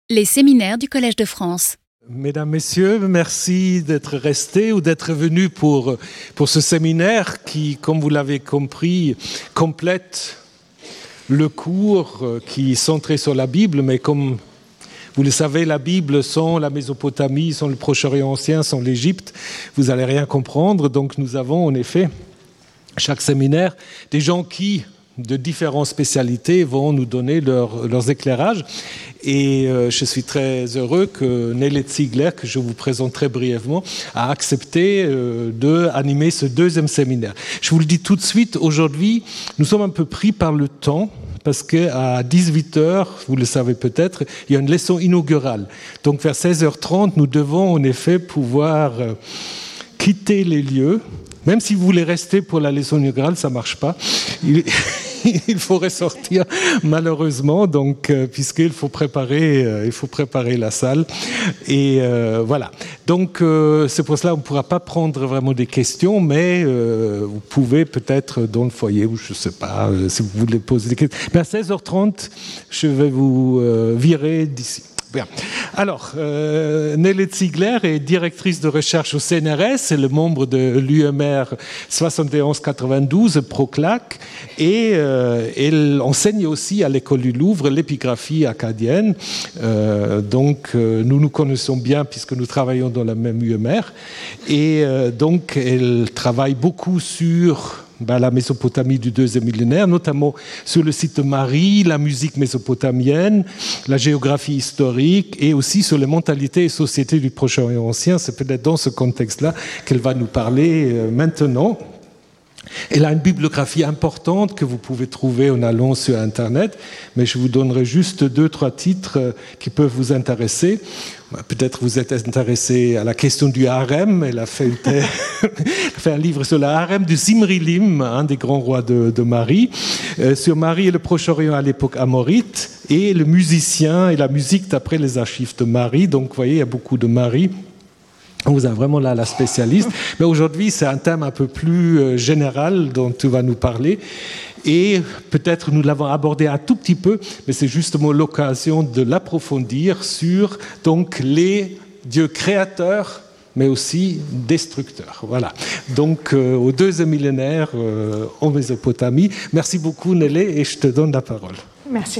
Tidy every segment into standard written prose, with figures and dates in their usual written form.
Les séminaires du Collège de France. Mesdames, Messieurs, merci d'être restés ou d'être venus pour ce séminaire qui, comme vous l'avez compris, complète le cours qui est centré sur la Bible, mais comme vous le savez, la Bible sans la Mésopotamie, sans le Proche-Orient ancien, sans l'Égypte, vous n'allez rien comprendre. Donc nous avons en effet, chaque séminaire, des gens qui, de différentes spécialités, vont nous donner leurs éclairages. Et je suis très heureux que Nelly Ziegler, que je vous présente très brièvement, a accepté d'animer ce deuxième séminaire. Je vous le dis tout de suite, aujourd'hui, nous sommes un peu pris par le temps, parce qu'à 18h, vous le savez peut-être, il y a une leçon inaugurale. Donc vers 16h30, nous devons en effet pouvoir quitter les lieux. Même si vous voulez rester pour la leçon inaugurale, ça ne marche pas. Il faut ressortir malheureusement, donc puisqu'il faut préparer la salle. Et voilà. Donc c'est pour cela qu'on ne pourra pas prendre vraiment des questions, mais vous pouvez peut-être dans le foyer, ou je ne sais pas, si vous voulez poser des questions. Mais à 16h30, je vais vous virer d'ici. Bien. Alors, Nelly Ziegler est directrice de recherche au CNRS, elle est membre de l'UMR 7192, ProClac, et elle enseigne aussi à l'École du Louvre l'épigraphie acadienne. Donc, nous nous connaissons bien puisque nous travaillons dans la même UMR. Et donc, elle travaille beaucoup sur la Mésopotamie du deuxième millénaire, notamment sur le site de Marie, la musique mésopotamienne, la géographie historique et aussi sur les mentalités et sociétés du Proche-Orient ancien. C'est peut-être dans ce contexte-là qu'elle va nous parler maintenant. Elle a une bibliographie importante que vous pouvez trouver en allant sur Internet, mais je vous donnerai juste 2-3 titres qui peuvent vous intéresser. Peut-être vous êtes intéressé à la question du harem. Elle a fait un livre sur le harem du Zimri-Lim, un des grands rois de Marie, sur Marie et le Proche-Orient à l'époque amorite, et le musicien et la musique d'après les archives de Marie. Donc vous voyez, il y a beaucoup de Marie. Vous avez vraiment là la spécialiste. Mais aujourd'hui, c'est un thème un peu plus général dont tu vas nous parler. Et peut-être nous l'avons abordé un tout petit peu, mais c'est justement l'occasion de l'approfondir sur donc, les dieux créateurs, mais aussi destructeurs. Voilà. Donc, au deuxième millénaire en Mésopotamie. Merci beaucoup, Nelly, et je te donne la parole. Merci.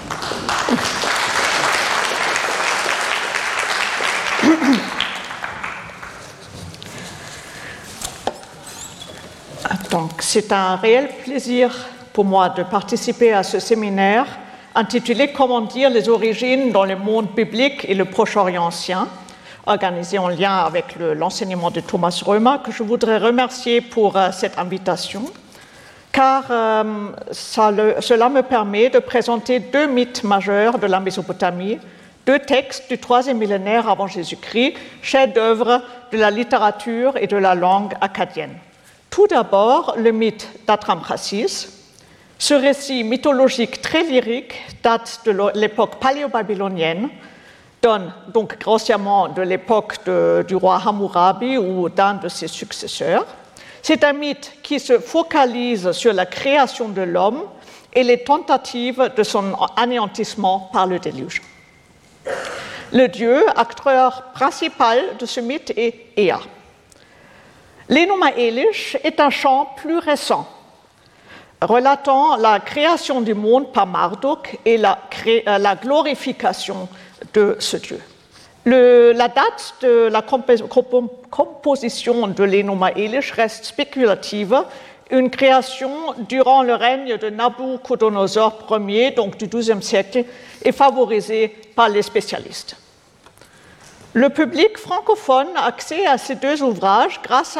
Donc, c'est un réel plaisir pour moi de participer à ce séminaire intitulé « Comment dire les origines dans le monde biblique et le Proche-Orient ancien », organisé en lien avec l'enseignement de Thomas Römer, que je voudrais remercier pour cette invitation, car cela me permet de présenter 2 mythes majeurs de la Mésopotamie, 2 textes du 3e millénaire avant Jésus-Christ, chefs-d'œuvre de la littérature et de la langue acadienne. Tout d'abord, le mythe d'Adramprasis. Ce récit mythologique très lyrique date de l'époque paléo-babylonienne, donne donc grossièrement de l'époque du roi Hammurabi ou d'un de ses successeurs. C'est un mythe qui se focalise sur la création de l'homme et les tentatives de son anéantissement par le déluge. Le dieu, acteur principal de ce mythe, est Ea. L'Enuma Elish est un chant plus récent, relatant la création du monde par Marduk et la glorification de ce dieu. La date de la composition de l'Enuma Elish reste spéculative, une création durant le règne de Nabuchodonosor Ier, donc du XIIe siècle, est favorisée par les spécialistes. Le public francophone a accès à ces 2 œuvres grâce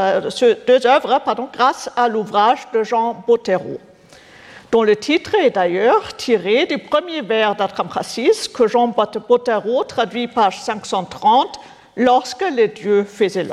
à l'ouvrage de Jean Bottero, dont le titre est d'ailleurs tiré du premier vers d'Adramprasis que Jean Bottero traduit page 530 « Lorsque les dieux faisaient l'homme ».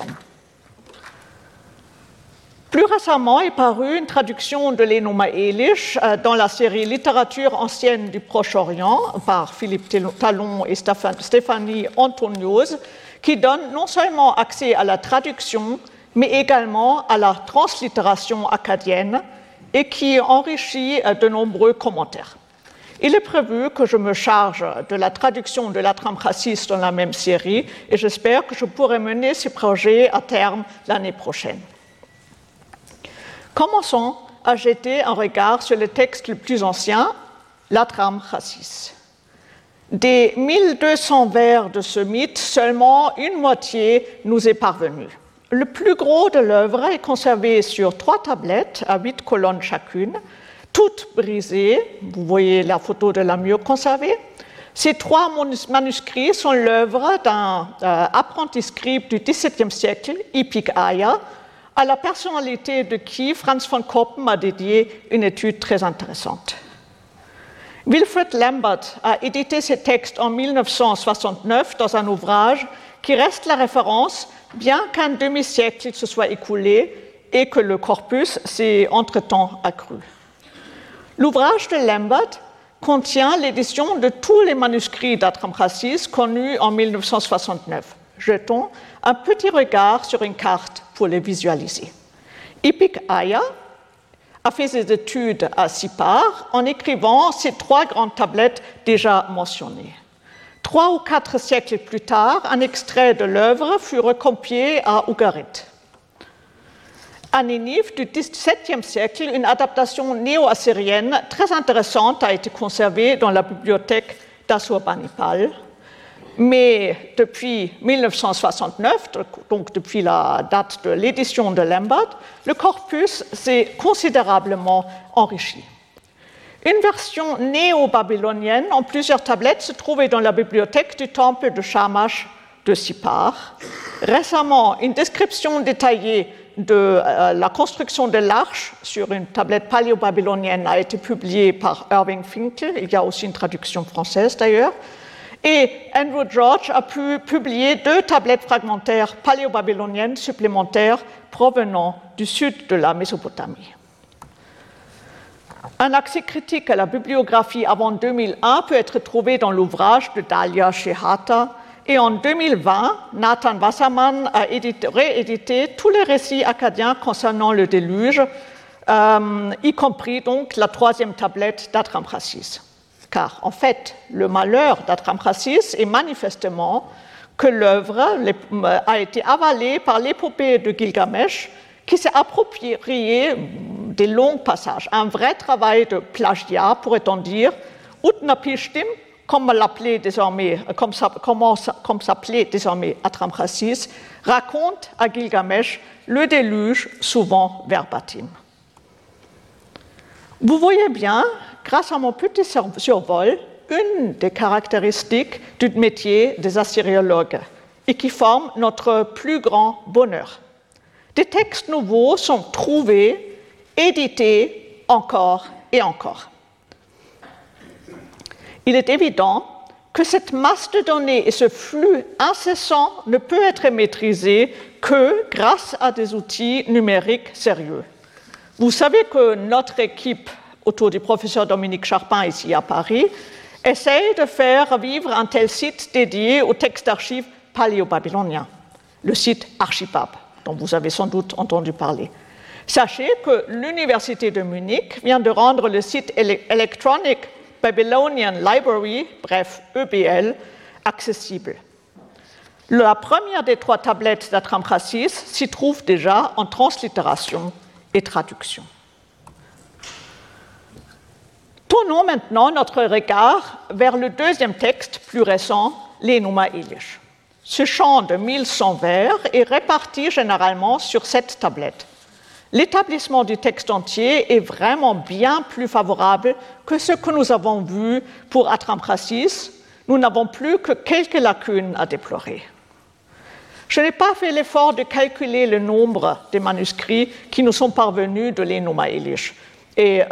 Plus récemment est parue une traduction de l'Enuma Elish dans la série Littérature ancienne du Proche-Orient par Philippe Talon et Stéphanie Antonios, qui donne non seulement accès à la traduction, mais également à la translittération acadienne et qui enrichit de nombreux commentaires. Il est prévu que je me charge de la traduction de l'Atramchassis dans la même série et j'espère que je pourrai mener ce projet à terme l'année prochaine. Commençons à jeter un regard sur le texte le plus ancien, l'Atramchassis. Des 1200 vers de ce mythe, seulement une moitié nous est parvenue. Le plus gros de l'œuvre est conservé sur 3 tablettes à 8 colonnes chacune, toutes brisées. Vous voyez la photo de la mieux conservée. Ces 3 manuscrits sont l'œuvre d'un apprenti scribe du XVIIe siècle, Ipik Aya, à la personnalité de qui Franz von Koppen a dédié une étude très intéressante. Wilfrid Lambert a édité ces textes en 1969 dans un ouvrage qui reste la référence, bien qu'un demi-siècle se soit écoulé et que le corpus s'est entre-temps accru. L'ouvrage de Lambert contient l'édition de tous les manuscrits d'Atramchassis connus en 1969. Jetons un petit regard sur une carte pour les visualiser. Ipik Aya a fait ses études à Sipar en écrivant ces 3 grandes tablettes déjà mentionnées. 3 ou 4 siècles plus tard, un extrait de l'œuvre fut recopié à Ugarit. À Ninive du XVIIe siècle, une adaptation néo-assyrienne très intéressante a été conservée dans la bibliothèque d'Assurbanipal. Mais depuis 1969, donc depuis la date de l'édition de Lambert, le corpus s'est considérablement enrichi. Une version néo-babylonienne en plusieurs tablettes se trouvait dans la bibliothèque du temple de Shamash de Sipar. Récemment, une description détaillée de la construction de l'arche sur une tablette paléo-babylonienne a été publiée par Irving Finkel. Il y a aussi une traduction française d'ailleurs. Et Andrew George a pu publier 2 tablettes fragmentaires paléo-babyloniennes supplémentaires provenant du sud de la Mésopotamie. Un accès critique à la bibliographie avant 2001 peut être trouvé dans l'ouvrage de Dalia Shehata. Et en 2020, Nathan Wasserman a réédité tous les récits acadiens concernant le déluge, y compris donc la 3e tablette d'Atramchassis. Car en fait, le malheur d'Atramchassis est manifestement que l'œuvre a été avalée par l'épopée de Gilgamesh, qui s'est approprié des longs passages. Un vrai travail de plagiat, pourrait-on dire, Utnapishtim, comme s'appelait désormais Atramchassis, raconte à Gilgamesh le déluge, souvent verbatim. Vous voyez bien, grâce à mon petit survol, une des caractéristiques du métier des assyriologues et qui forme notre plus grand bonheur. Des textes nouveaux sont trouvés, édités encore et encore. Il est évident que cette masse de données et ce flux incessant ne peut être maîtrisé que grâce à des outils numériques sérieux. Vous savez que notre équipe, autour du professeur Dominique Charpin ici à Paris, essaye de faire vivre un tel site dédié aux textes d'archives paléo-babyloniens, le site Archipab, dont vous avez sans doute entendu parler. Sachez que l'Université de Munich vient de rendre le site Electronic Babylonian Library, bref EBL, accessible. La première des 3 tablettes d'Atramchassis s'y trouve déjà en translittération et traduction. Tournons maintenant notre regard vers le 2e texte plus récent, l'Enuma Elish. Ce chant de 1100 vers est réparti généralement sur 7 tablettes. L'établissement du texte entier est vraiment bien plus favorable que ce que nous avons vu pour Atramchassis. Nous n'avons plus que quelques lacunes à déplorer. Je n'ai pas fait l'effort de calculer le nombre des manuscrits qui nous sont parvenus de l'Enuma Elish et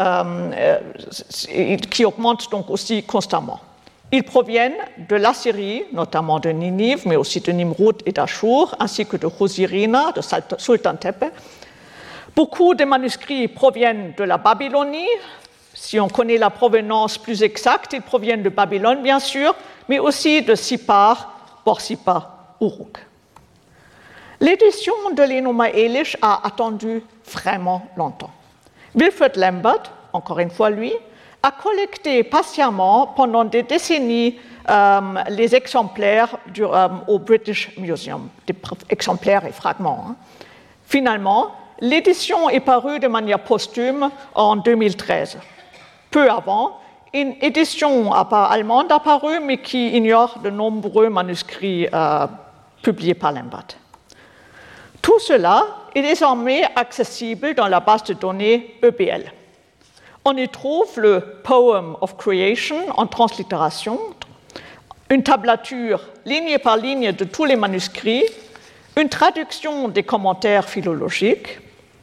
qui augmentent donc aussi constamment. Ils proviennent de l'Assyrie, notamment de Ninive, mais aussi de Nimrud et d'Achour, ainsi que de Hosirina, de Sultan Tepe. Beaucoup de manuscrits proviennent de la Babylonie. Si on connaît la provenance plus exacte, ils proviennent de Babylone, bien sûr, mais aussi de Sipar, Borsippa, Uruk. L'édition de l'Enuma Elish a attendu vraiment longtemps. Wilfrid Lambert, encore une fois lui, a collecté patiemment pendant des décennies les exemplaires au British Museum, des exemplaires et fragments. Finalement, l'édition est parue de manière posthume en 2013. Peu avant, une édition allemande a paru, mais qui ignore de nombreux manuscrits publiés par Lambert. Tout cela est désormais accessible dans la base de données EBL. On y trouve le Poem of Creation en translittération, une tablature ligne par ligne de tous les manuscrits, une traduction des commentaires philologiques.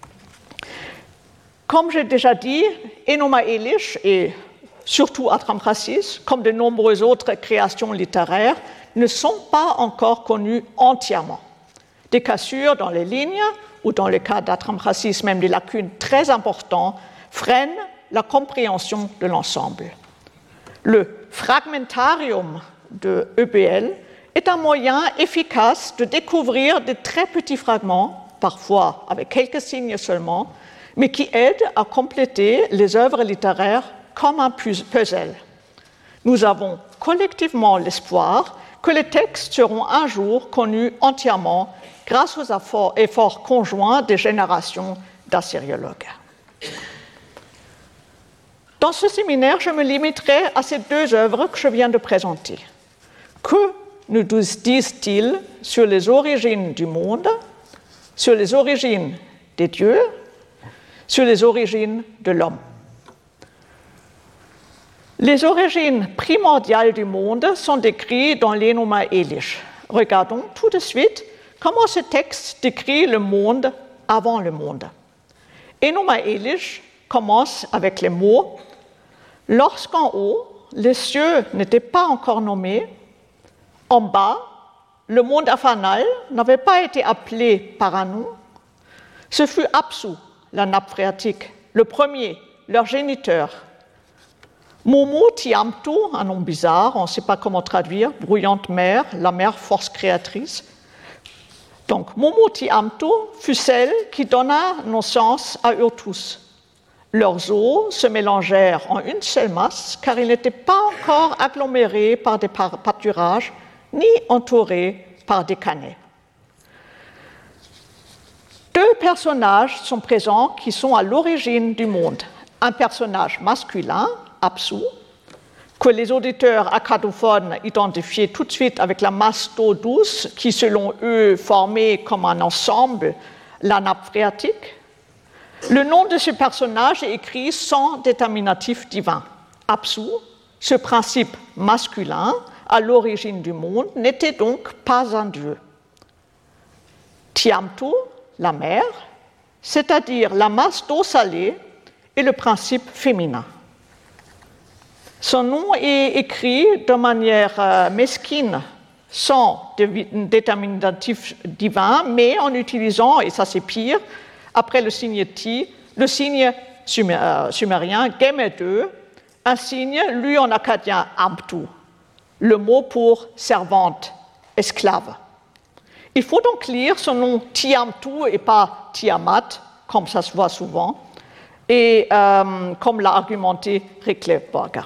Comme j'ai déjà dit, Enuma Elish et surtout Atram Rassis, comme de nombreuses autres créations littéraires, ne sont pas encore connues entièrement. Des cassures dans les lignes, ou dans le cas d'Atram Rassis, même des lacunes très importantes, freinent la compréhension de l'ensemble. Le fragmentarium de EBL est un moyen efficace de découvrir de très petits fragments, parfois avec quelques signes seulement, mais qui aident à compléter les œuvres littéraires comme un puzzle. Nous avons collectivement l'espoir que les textes seront un jour connus entièrement grâce aux efforts conjoints des générations d'assyriologues. Dans ce séminaire, je me limiterai à ces deux œuvres que je viens de présenter. Que nous disent-ils sur les origines du monde, sur les origines des dieux, sur les origines de l'homme? Les origines primordiales du monde sont décrites dans l'Enuma Elish. Regardons tout de suite comment ce texte décrit le monde avant le monde. Enuma Elish commence avec les mots « Lorsqu'en haut, les cieux n'étaient pas encore nommés, en bas, le monde infernal n'avait pas été appelé par un nom, ce fut Apsu, la nappe phréatique, le premier, leur géniteur. Mumu Tiamtu, un nom bizarre, on ne sait pas comment traduire, bruyante mère, la mère force créatrice. Donc, Mumu Tiamtu fut celle qui donna naissance à eux tous. Leurs os se mélangèrent en une seule masse, car ils n'étaient pas encore agglomérés par des pâturages, ni entourés par des canets. Deux personnages sont présents qui sont à l'origine du monde. Un personnage masculin, Apsu, que les auditeurs acadophones identifiaient tout de suite avec la masse d'eau douce qui, selon eux, formait comme un ensemble la nappe phréatique. Le nom de ce personnage est écrit sans déterminatif divin. Apsu, ce principe masculin à l'origine du monde, n'était donc pas un dieu. Tiamtu, la mer, c'est-à-dire la masse d'eau salée, est le principe féminin. Son nom est écrit de manière mesquine, sans déterminatif divin, mais en utilisant, et ça c'est pire, après le signe Ti, le signe sumérien Gemedu, un signe lu en akkadien Amtu, le mot pour servante, esclave. Il faut donc lire son nom Tiamtu et pas Tiamat, comme ça se voit souvent, et comme l'a argumenté Reclef Borger.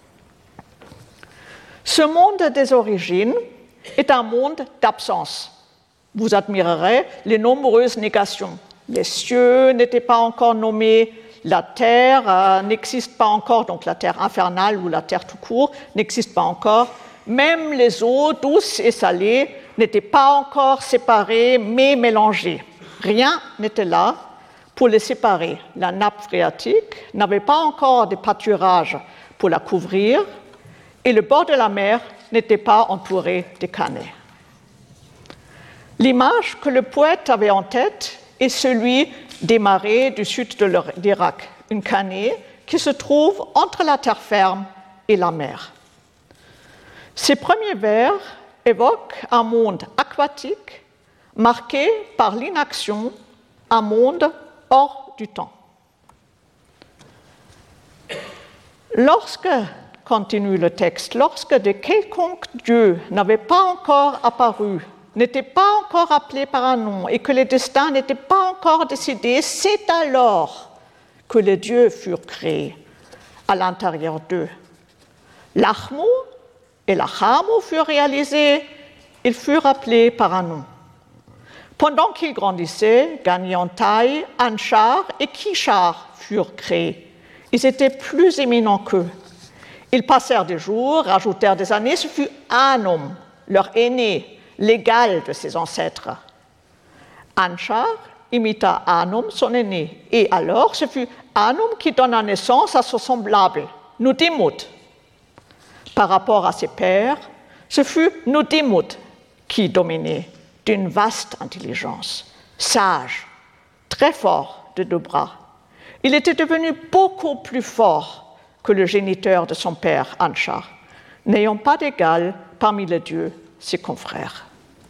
Ce monde des origines est un monde d'absence. Vous admirerez les nombreuses négations. Les cieux n'étaient pas encore nommés, la terre n'existe pas encore, donc la terre infernale ou la terre tout court n'existe pas encore. Même les eaux douces et salées n'étaient pas encore séparées, mais mélangées. Rien n'était là pour les séparer. La nappe phréatique n'avait pas encore de pâturage pour la couvrir, et le bord de la mer n'était pas entouré de canets. L'image que le poète avait en tête est celui des marais du sud de l'Irak, une canée qui se trouve entre la terre ferme et la mer. Ces premiers vers évoquent un monde aquatique marqué par l'inaction, un monde hors du temps. Continue le texte, lorsque de quelconque Dieu n'avait pas encore apparu, n'était pas encore appelé par un nom et que les destins n'étaient pas encore décidés, c'est alors que les dieux furent créés. à l'intérieur d'eux. L'Achmu et l'Achamu furent réalisés, ils furent appelés par un nom. Pendant qu'ils grandissaient, gagnaient en taille, Anshar et Kishar furent créés. Ils étaient plus éminents qu'eux. Ils passèrent des jours, rajoutèrent des années, ce fut Anum, leur aîné, l'égal de ses ancêtres. Anshar imita Anum, son aîné, et alors ce fut Anum qui donna naissance à son semblable, Nudimmud. Par rapport à ses pères, ce fut Nudimmud qui dominait, d'une vaste intelligence, sage, très fort de 2 bras. Il était devenu beaucoup plus fort que le géniteur de son père, Anshar, n'ayant pas d'égal parmi les dieux, ses confrères.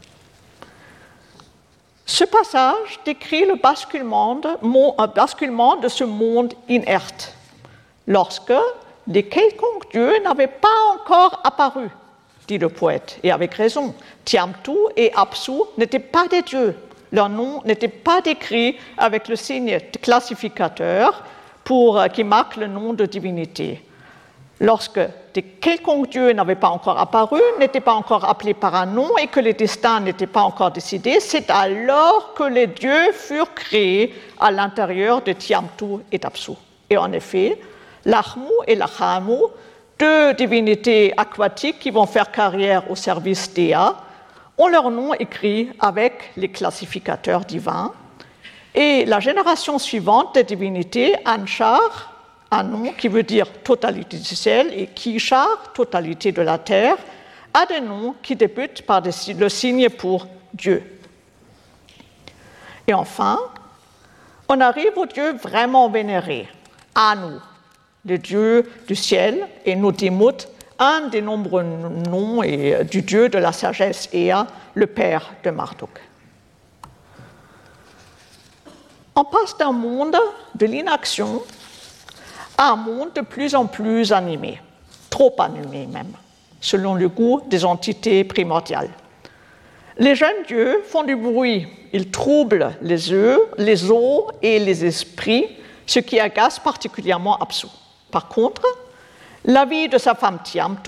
Ce passage décrit le basculement de ce monde inerte, lorsque les quelconques dieux n'avaient pas encore apparu, dit le poète, et avec raison. Tiamtu et Apsu n'étaient pas des dieux. Leur nom n'était pas décrit avec le signe classificateur qui marque le nom de divinité. Lorsque des quelconques dieux n'avaient pas encore apparu, n'étaient pas encore appelés par un nom et que les destins n'étaient pas encore décidés, c'est alors que les dieux furent créés à l'intérieur de Tiamtu et d'Apsu. Et en effet, l'Achmu et l'Achamu, 2 divinités aquatiques qui vont faire carrière au service d'Ea, ont leur nom écrit avec les classificateurs divins. Et la génération suivante des divinités, Anshar, un nom qui veut dire totalité du ciel, et Kishar, totalité de la terre, a des noms qui débutent par le signe pour Dieu. Et enfin, on arrive au Dieu vraiment vénéré, Anu, le Dieu du ciel, et Nudimmud, un des nombreux noms du Dieu de la sagesse Ea, le père de Marduk. On passe d'un monde de l'inaction à un monde de plus en plus animé, trop animé même, selon le goût des entités primordiales. Les jeunes dieux font du bruit, ils troublent les eaux et les esprits, ce qui agace particulièrement Apsu. Par contre, l'avis de sa femme Tiamtu,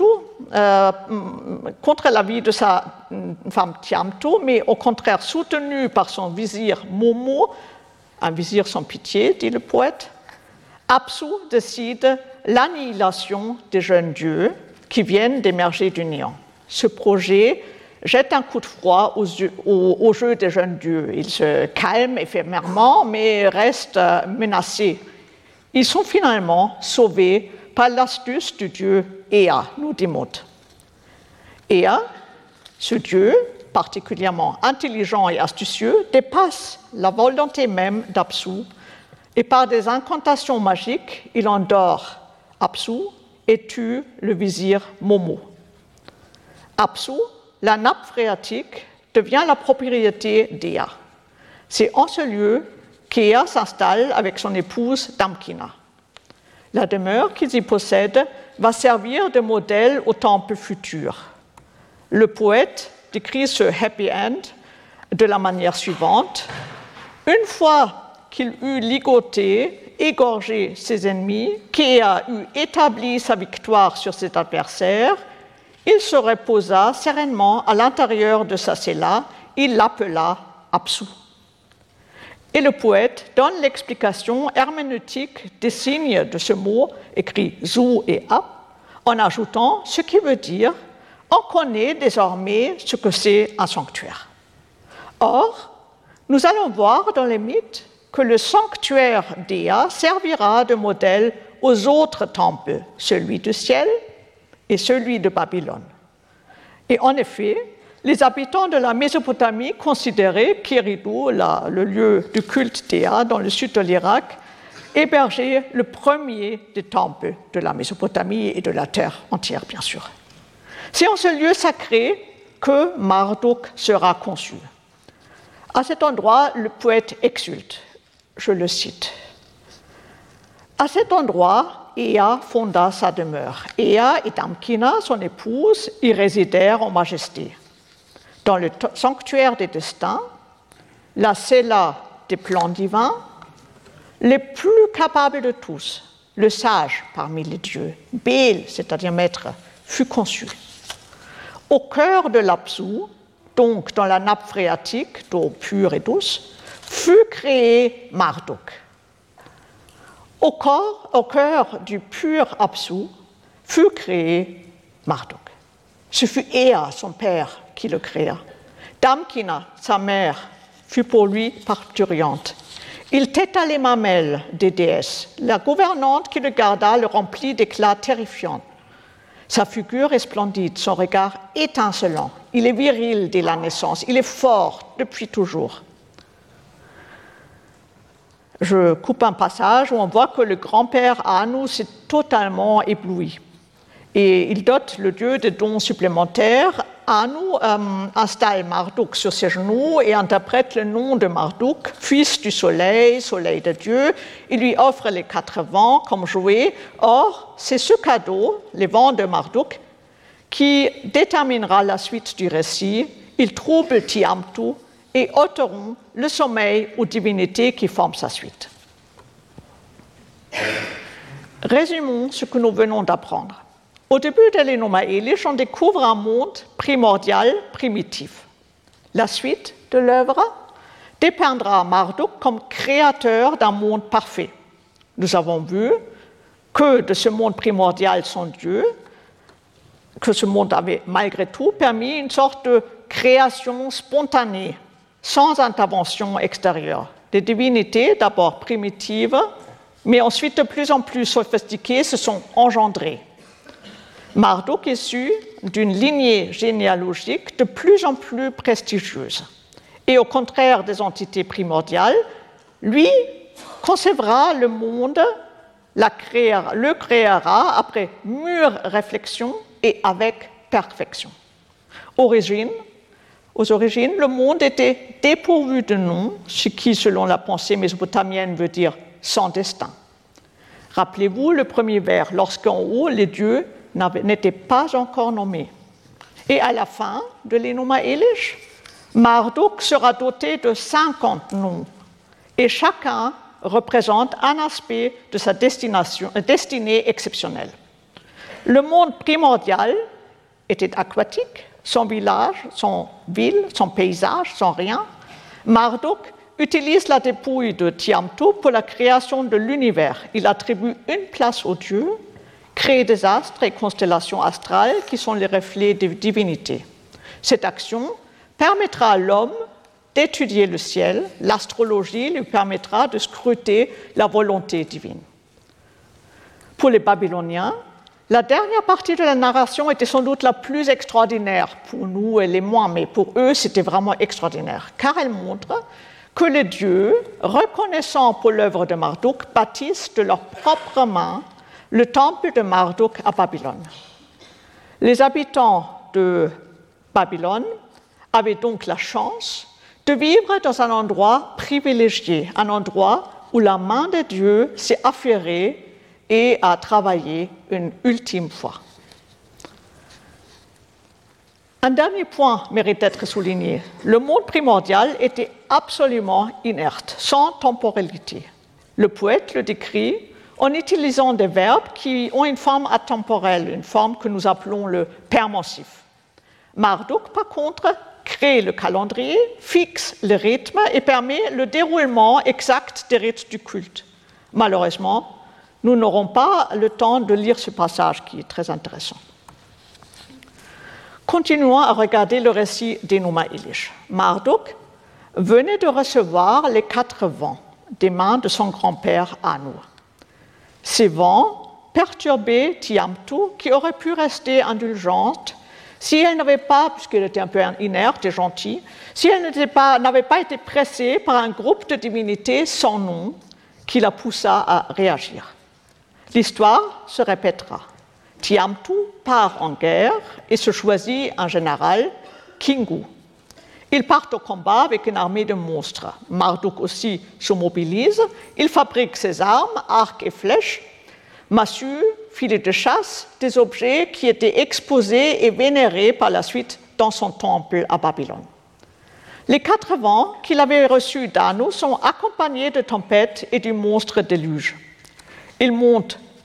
mais au contraire soutenu par son vizir Momo, un vizir sans pitié, dit le poète, Apsu décide l'annihilation des jeunes dieux qui viennent d'émerger du néant. Ce projet jette un coup de froid au jeu des jeunes dieux. Ils se calment éphémèrement, mais restent menacés. Ils sont finalement sauvés par l'astuce du dieu Ea, Nudimmud. Ea, ce dieu, particulièrement intelligent et astucieux, dépasse la volonté même d'Apsu et par des incantations magiques, il endort Apsu et tue le vizir Momo. Apsu, la nappe phréatique, devient la propriété d'Ea. C'est en ce lieu qu'Ea s'installe avec son épouse Damkina. La demeure qu'ils y possèdent va servir de modèle au temple futur. Le poète décrit ce happy end de la manière suivante. Une fois qu'il eut ligoté, égorgé ses ennemis, qu'Ea eut établi sa victoire sur ses adversaires, il se reposa sereinement à l'intérieur de sa cella, il l'appela Apsu. Et le poète donne l'explication herméneutique des signes de ce mot, écrit Zu et Ap, en ajoutant ce qui veut dire « on connaît désormais ce que c'est un sanctuaire ». Or, nous allons voir dans les mythes que le sanctuaire d'Ea servira de modèle aux autres temples, celui du ciel et celui de Babylone. Et en effet, les habitants de la Mésopotamie considéraient qu'Eridu, le lieu du culte d'Ea dans le sud de l'Irak, hébergeait le premier des temples de la Mésopotamie et de la terre entière, bien sûr. C'est en ce lieu sacré que Marduk sera conçu. À cet endroit, le poète exulte, je le cite. À cet endroit, Ea fonda sa demeure. Ea et Damkina, son épouse, y résidèrent en majesté. Dans le sanctuaire des destins, la cella des plans divins, les plus capables de tous, le sage parmi les dieux. Bél, c'est-à-dire maître, fut conçu. Au cœur de l'Apsu, donc dans la nappe phréatique, d'eau pure et douce, fut créé Marduk. Au cœur du pur Apsu fut créé Marduk. Ce fut Ea, son père, qui le créa. Damkina, sa mère, fut pour lui parturiente. Il têta les mamelles des déesses. La gouvernante qui le garda le remplit d'éclats terrifiants. Sa figure est splendide, son regard étincelant. Il est viril dès la naissance, il est fort depuis toujours. Je coupe un passage où on voit que le grand-père Anu s'est totalement ébloui. Et il dote le dieu de dons supplémentaires. Anu installe Marduk sur ses genoux et interprète le nom de Marduk, fils du soleil, soleil de Dieu. Il lui offre les 4 vents comme jouet. Or, c'est ce cadeau, les vents de Marduk, qui déterminera la suite du récit. Il trouble Tiamtu et ôteront le sommeil aux divinités qui forment sa suite. Résumons ce que nous venons d'apprendre. Au début de l'Enuma Elish, on découvre un monde primordial, primitif. La suite de l'œuvre dépeindra Marduk comme créateur d'un monde parfait. Nous avons vu que de ce monde primordial son Dieu, que ce monde avait malgré tout permis une sorte de création spontanée, sans intervention extérieure. Des divinités, d'abord primitives, mais ensuite de plus en plus sophistiquées, se sont engendrées. Marduk est issu d'une lignée généalogique de plus en plus prestigieuse. Et au contraire des entités primordiales, lui concevra le monde, le créera après mûre réflexion et avec perfection. Aux origines, le monde était dépourvu de nom, ce qui, selon la pensée mésopotamienne, veut dire sans destin. Rappelez-vous le premier vers, lorsqu'en haut, les dieux n'étaient pas encore nommés. Et à la fin de l'Enuma Elish, Marduk sera doté de 50 noms, et chacun représente un aspect de sa destinée exceptionnelle. Le monde primordial était aquatique, sans village, sans ville, sans paysage, sans rien. Marduk utilise la dépouille de Tiamtu pour la création de l'univers. Il attribue une place aux dieux, crée des astres et constellations astrales qui sont les reflets des divinités. Cette action permettra à l'homme d'étudier le ciel. L'astrologie lui permettra de scruter la volonté divine. Pour les Babyloniens, la dernière partie de la narration était sans doute la plus extraordinaire. Pour nous, elle est moins, mais pour eux, c'était vraiment extraordinaire, car elle montre que les dieux, reconnaissants pour l'œuvre de Marduk, bâtissent de leurs propres mains le temple de Marduk à Babylone. Les habitants de Babylone avaient donc la chance de vivre dans un endroit privilégié, un endroit où la main de Dieu s'est affairée et a travaillé une ultime fois. Un dernier point mérite d'être souligné. Le monde primordial était absolument inerte, sans temporalité. Le poète le décrit en utilisant des verbes qui ont une forme atemporelle, une forme que nous appelons le permissif. Marduk, par contre, crée le calendrier, fixe le rythme et permet le déroulement exact des rites du culte. Malheureusement, nous n'aurons pas le temps de lire ce passage qui est très intéressant. Continuons à regarder le récit d'Enuma Elish. Marduk venait de recevoir les 4 vents des mains de son grand-père Anu. Ces vents perturbaient Tiamtu, qui aurait pu rester indulgente si elle n'avait pas, puisqu'elle était un peu inerte et gentille, si elle n'avait pas été pressée par un groupe de divinités sans nom qui la poussa à réagir. L'histoire se répétera. Tiamtu part en guerre et se choisit un général, Kingu. Ils partent au combat avec une armée de monstres. Marduk aussi se mobilise. Il fabrique ses armes, arcs et flèches, massues, filets de chasse, des objets qui étaient exposés et vénérés par la suite dans son temple à Babylone. Les 4 vents qu'il avait reçus d'Anu sont accompagnés de tempêtes et du monstre déluge. Ils montent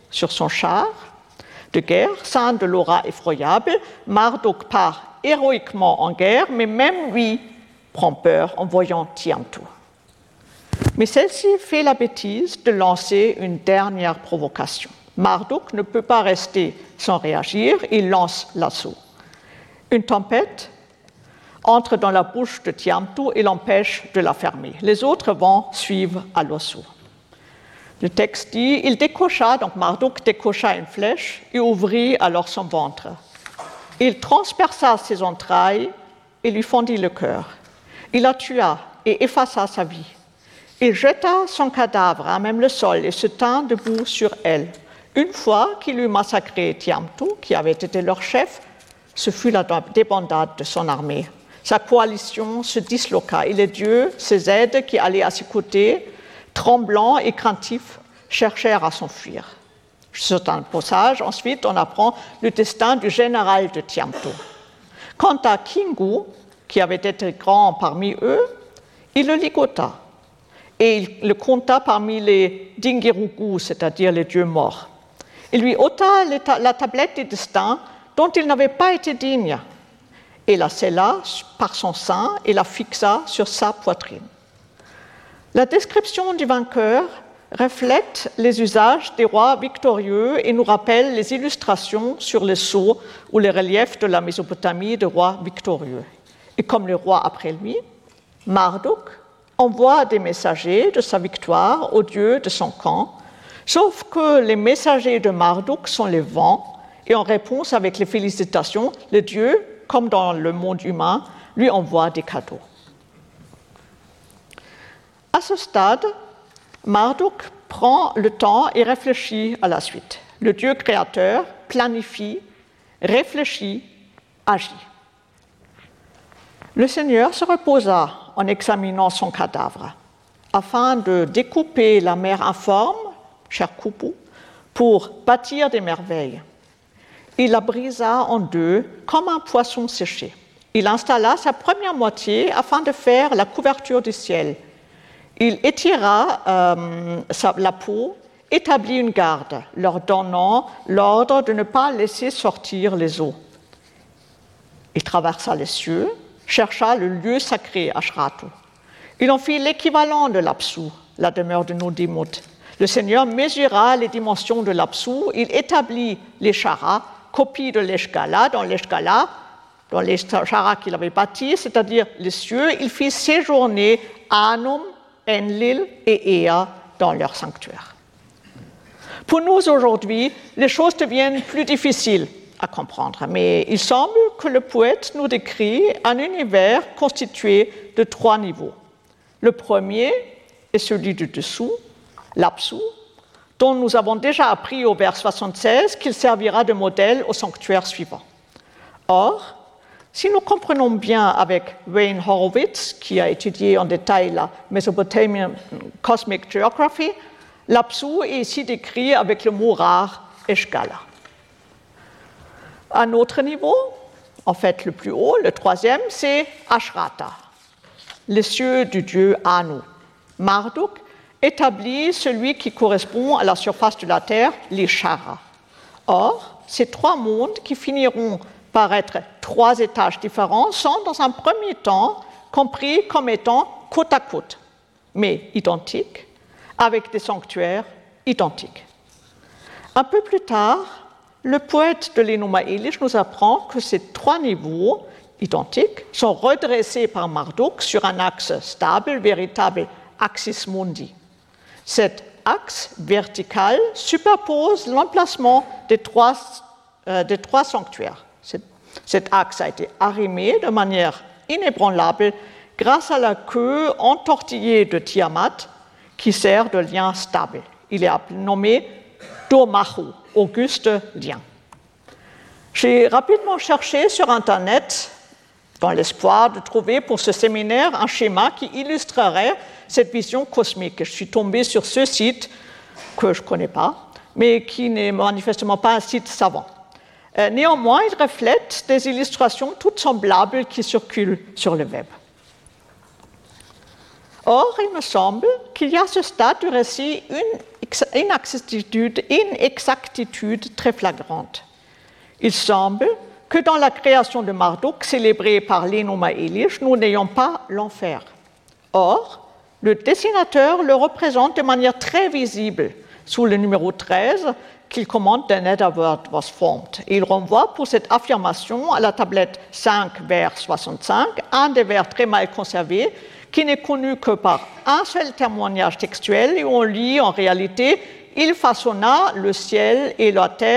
sur son char de guerre, ceint de l'aura effroyable. Marduk part héroïquement en guerre, mais même lui prend peur en voyant Tiamtu. Mais celle-ci fait la bêtise de lancer une dernière provocation. Marduk ne peut pas rester sans réagir, il lance l'assaut. Une tempête entre dans la bouche de Tiamtu et l'empêche de la fermer. Les autres vents suivent à l'assaut. Le texte dit, il décocha, donc Marduk décocha une flèche et ouvrit alors son ventre. Il transperça ses entrailles et lui fendit le cœur. Il la tua et effaça sa vie. Il jeta son cadavre à même le sol et se tint debout sur elle. Une fois qu'il eut massacré Tiamtu, qui avait été leur chef, ce fut la débandade de son armée. Sa coalition se disloqua et les dieux, ses aides qui allaient à ses côtés, tremblants et craintifs, cherchèrent à s'enfuir. Sur un passage, ensuite, on apprend le destin du général de Tiamtu. Quant à Kingu, qui avait été grand parmi eux, il le ligota et il le compta parmi les Dingirugu, c'est-à-dire les dieux morts. Il lui ôta la tablette du destin dont il n'avait pas été digne et la scella par son sein et la fixa sur sa poitrine. La description du vainqueur reflète les usages des rois victorieux et nous rappelle les illustrations sur les sceaux ou les reliefs de la Mésopotamie de rois victorieux. Et comme le roi après lui, Marduk envoie des messagers de sa victoire aux dieux de son camp, sauf que les messagers de Marduk sont les vents, et en réponse avec les félicitations, les dieux, comme dans le monde humain, lui envoient des cadeaux. À ce stade, Marduk prend le temps et réfléchit à la suite. Le Dieu créateur planifie, réfléchit, agit. Le Seigneur se reposa en examinant son cadavre, afin de découper la mer informe, Sherkupu, pour bâtir des merveilles. Il la brisa en deux comme un poisson séché. Il installa sa première moitié afin de faire la couverture du ciel. Il étira la peau, établit une garde, leur donnant l'ordre de ne pas laisser sortir les eaux. Il traversa les cieux, chercha le lieu sacré Ashratu. Il en fit l'équivalent de l'Apsu, la demeure de Nudimmud. Le Seigneur mesura les dimensions de l'Apsu, il établit les Sharas, copie de l'Eshgala, dans les Sharas qu'il avait bâtis, c'est-à-dire les cieux, il fit séjourner Anum, Enlil et Ea dans leur sanctuaire. Pour nous aujourd'hui, les choses deviennent plus difficiles à comprendre, mais il semble que le poète nous décrit un univers constitué de 3 niveaux. Le premier est celui du dessous, l'Apsu, dont nous avons déjà appris au vers 76 qu'il servira de modèle au sanctuaire suivant. Or, si nous comprenons bien avec Wayne Horowitz, qui a étudié en détail la Mesopotamian Cosmic Geography, l'Apsu est ici décrit avec le mot rare Eshgala. Un autre niveau, en fait le plus haut, le troisième, c'est Ashrata, les cieux du dieu Anu. Marduk établit celui qui correspond à la surface de la terre, les Sharas. Or, ces 3 mondes qui finiront par être 3 étages différents sont dans un premier temps compris comme étant côte à côte, mais identiques, avec des sanctuaires identiques. Un peu plus tard, le poète de l'Enuma Elish nous apprend que ces 3 niveaux identiques sont redressés par Marduk sur un axe stable, véritable axis mundi. Cet axe vertical superpose l'emplacement des 3 sanctuaires. Cet axe a été arrimé de manière inébranlable grâce à la queue entortillée de Tiamat qui sert de lien stable. Il est nommé Domahu, auguste lien. J'ai rapidement cherché sur Internet, dans l'espoir de trouver pour ce séminaire un schéma qui illustrerait cette vision cosmique. Je suis tombée sur ce site que je ne connais pas, mais qui n'est manifestement pas un site savant. Néanmoins, il reflète des illustrations toutes semblables qui circulent sur le web. Or, il me semble qu'il y a à ce stade du récit une inexactitude très flagrante. Il semble que dans la création de Marduk, célébrée par l'Enuma Elish, nous n'ayons pas l'enfer. Or, le dessinateur le représente de manière très visible sous le numéro 13 qu'il commente The Netherworld was formed. Et il renvoie pour cette affirmation à la tablette 5 vers 65, un des vers très mal conservés, qui n'est connu que par un seul témoignage textuel, et on lit en réalité « Il façonna le ciel et la terre ».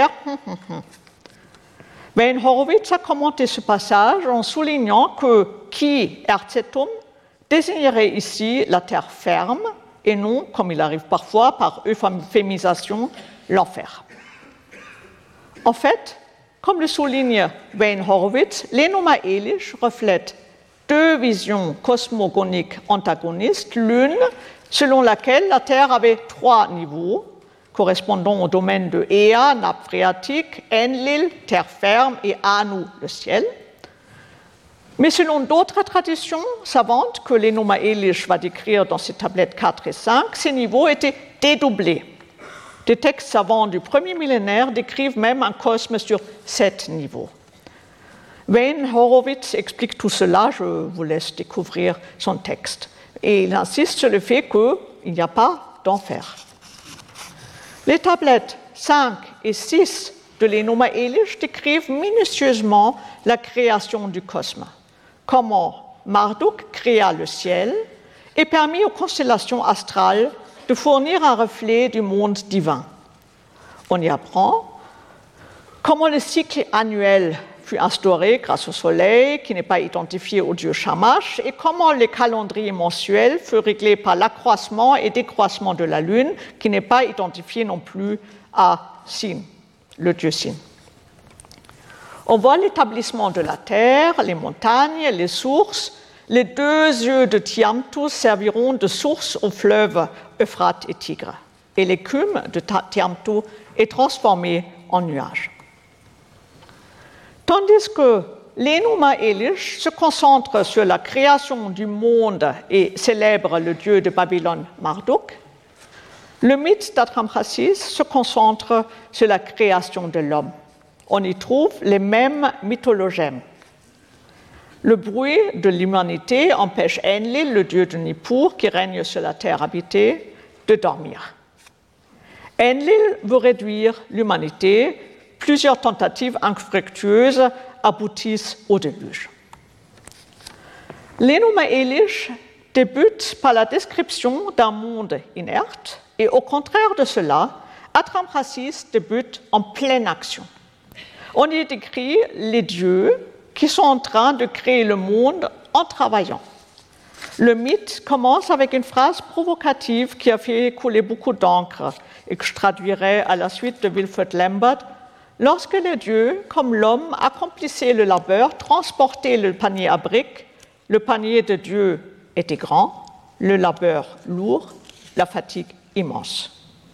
Wayne Horowitz a commenté ce passage en soulignant que « qui erzetum » désignerait ici la terre ferme et non, comme il arrive parfois, par euphémisation, l'enfer. En fait, comme le souligne Wayne Horowitz, l'Enuma Elish reflète deux visions cosmogoniques antagonistes, l'une selon laquelle la Terre avait trois niveaux, correspondant au domaine de Ea, nappe phréatique, Enlil, terre ferme, et Anu, le ciel. Mais selon d'autres traditions savantes que l'Enuma Elish va décrire dans ses tablettes 4 et 5, ces niveaux étaient dédoublés. Des textes savants du premier millénaire décrivent même un cosme sur 7 niveaux. Wayne Horowitz explique tout cela, je vous laisse découvrir son texte. Et il insiste sur le fait qu'il n'y a pas d'enfer. Les tablettes 5 et 6 de l'Enuma Elish décrivent minutieusement la création du cosmos. Comment Marduk créa le ciel et permit aux constellations astrales de fournir un reflet du monde divin. On y apprend comment le cycle annuel fut instauré grâce au soleil, qui n'est pas identifié au dieu Shamash, et comment les calendriers mensuels furent réglés par l'accroissement et décroissement de la lune, qui n'est pas identifié non plus à Sin, le dieu Sin. On voit l'établissement de la terre, les montagnes, les sources. Les deux yeux de Tiamtu serviront de source aux fleuves Euphrate et Tigre. Et l'écume de Tiamtu est transformée en nuages. Tandis que l'Enuma Elish se concentre sur la création du monde et célèbre le dieu de Babylone, Marduk, le mythe d'Adramhasis se concentre sur la création de l'homme. On y trouve les mêmes mythologèmes. Le bruit de l'humanité empêche Enlil, le dieu de Nippur, qui règne sur la terre habitée, de dormir. Enlil veut réduire l'humanité. Plusieurs tentatives infructueuses aboutissent au déluge. L'Enuma Elish débute par la description d'un monde inerte, et au contraire de cela, Adramhasis débute en pleine action. On y décrit les dieux qui sont en train de créer le monde en travaillant. Le mythe commence avec une phrase provocative qui a fait couler beaucoup d'encre et que je traduirai à la suite de Wilfred Lambert. Lorsque les dieux, comme l'homme, accomplissaient le labeur, transportaient le panier à briques, le panier de Dieu était grand, le labeur lourd, la fatigue immense.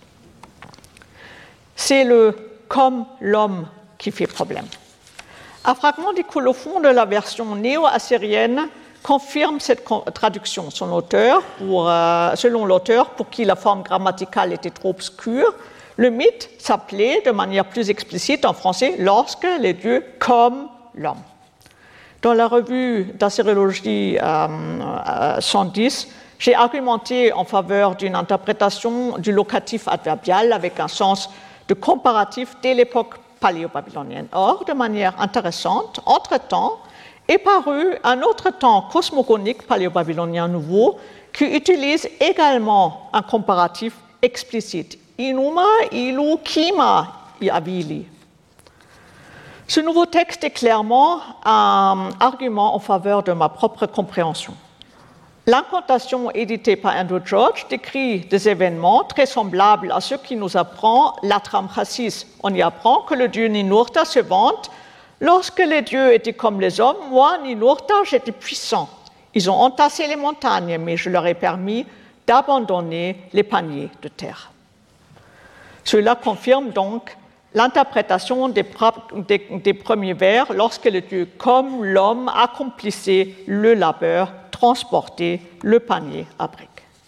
C'est le « comme l'homme » qui fait problème. Un fragment du colophon de la version néo-assyrienne confirme cette traduction. Selon l'auteur, pour qui la forme grammaticale était trop obscure, le mythe s'appelait de manière plus explicite en français « Lorsque les dieux comme l'homme ». Dans la revue d'Assyriologie 110, j'ai argumenté en faveur d'une interprétation du locatif adverbial avec un sens de comparatif dès l'époque paléo-babylonienne. Or, de manière intéressante, entre-temps, est paru un autre temps cosmogonique paléo-babylonien nouveau qui utilise également un comparatif explicite. Inuma, ilu, kima, iavili. Ce nouveau texte est clairement un argument en faveur de ma propre compréhension. L'incantation éditée par Andrew George décrit des événements très semblables à ceux qui nous apprend l'Adramhasis. On y apprend que le dieu Ninurta se vante. Lorsque les dieux étaient comme les hommes, moi, Ninurta, j'étais puissant. Ils ont entassé les montagnes, mais je leur ai permis d'abandonner les paniers de terre. Cela confirme donc l'interprétation des premiers vers lorsque le Dieu, comme l'homme, accomplissait le labeur, transportait le panier à briques.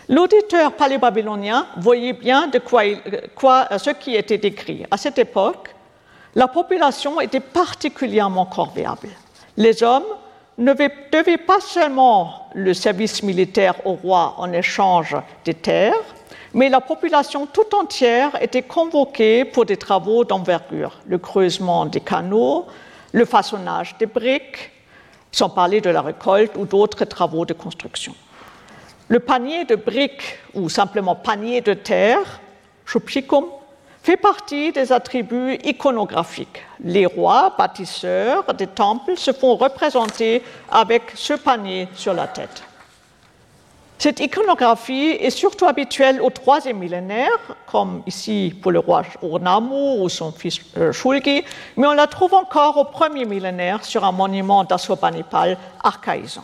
L'auditeur paléo-babylonien voyait bien ce qui était décrit. À cette époque, la population était particulièrement corvéable. Les hommes ne devaient pas seulement le service militaire au roi en échange des terres, mais la population tout entière était convoquée pour des travaux d'envergure, le creusement des canaux, le façonnage des briques, sans parler de la récolte ou d'autres travaux de construction. Le panier de briques, ou simplement panier de terre, shupchikum, fait partie des attributs iconographiques. Les rois, bâtisseurs des temples se font représenter avec ce panier sur la tête. Cette iconographie est surtout habituelle au IIIe millénaire, comme ici pour le roi Ur-Nammu ou son fils Shulgi, mais on la trouve encore au 1er millénaire sur un monument d'Assurbanipal archaïsant.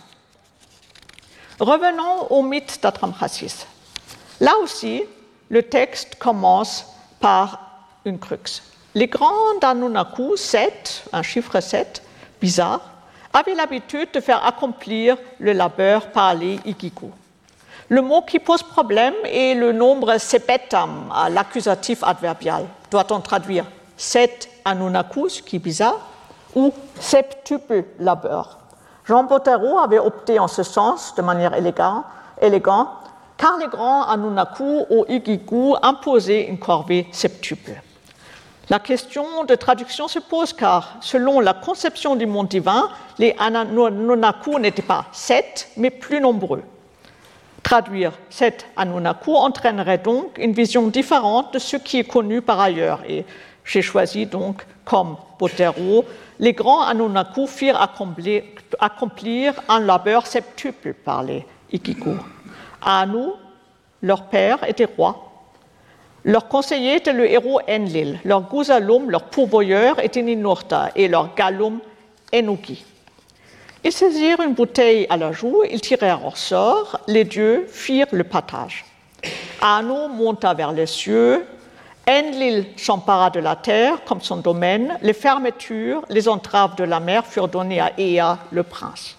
Revenons au mythe d'Adramhasis. Là aussi, le texte commence par une crux. Les grands d'Anunnaku, 7, un chiffre 7, bizarre, avaient l'habitude de faire accomplir le labeur par les Igiku. Le mot qui pose problème est le nombre sepetam, à l'accusatif adverbial. Doit-on traduire 7 Anunnaku, ce qui est bizarre, ou septuple labeur? Jean Bottero avait opté en ce sens de manière élégante, car les grands Anunnaku aux Igiku imposaient une corvée septuple. La question de traduction se pose car, selon la conception du monde divin, les Anunnaku n'étaient pas 7, mais plus nombreux. Traduire 7 Anunnaku entraînerait donc une vision différente de ce qui est connu par ailleurs. Et j'ai choisi donc, comme Bottero, les grands Anunnaku firent accomplir un labeur septuple par les Igiku. Anu, leur père, était roi. Leur conseiller était le héros Enlil. Leur Guzalum, leur pourvoyeur, était Ninurta et leur Galum, Ennugi. Ils saisirent une bouteille à la joue, ils tirèrent au sort, les dieux firent le partage. Anu monta vers les cieux, Enlil s'empara de la terre comme son domaine, les fermetures, les entraves de la mer furent données à Ea, le prince.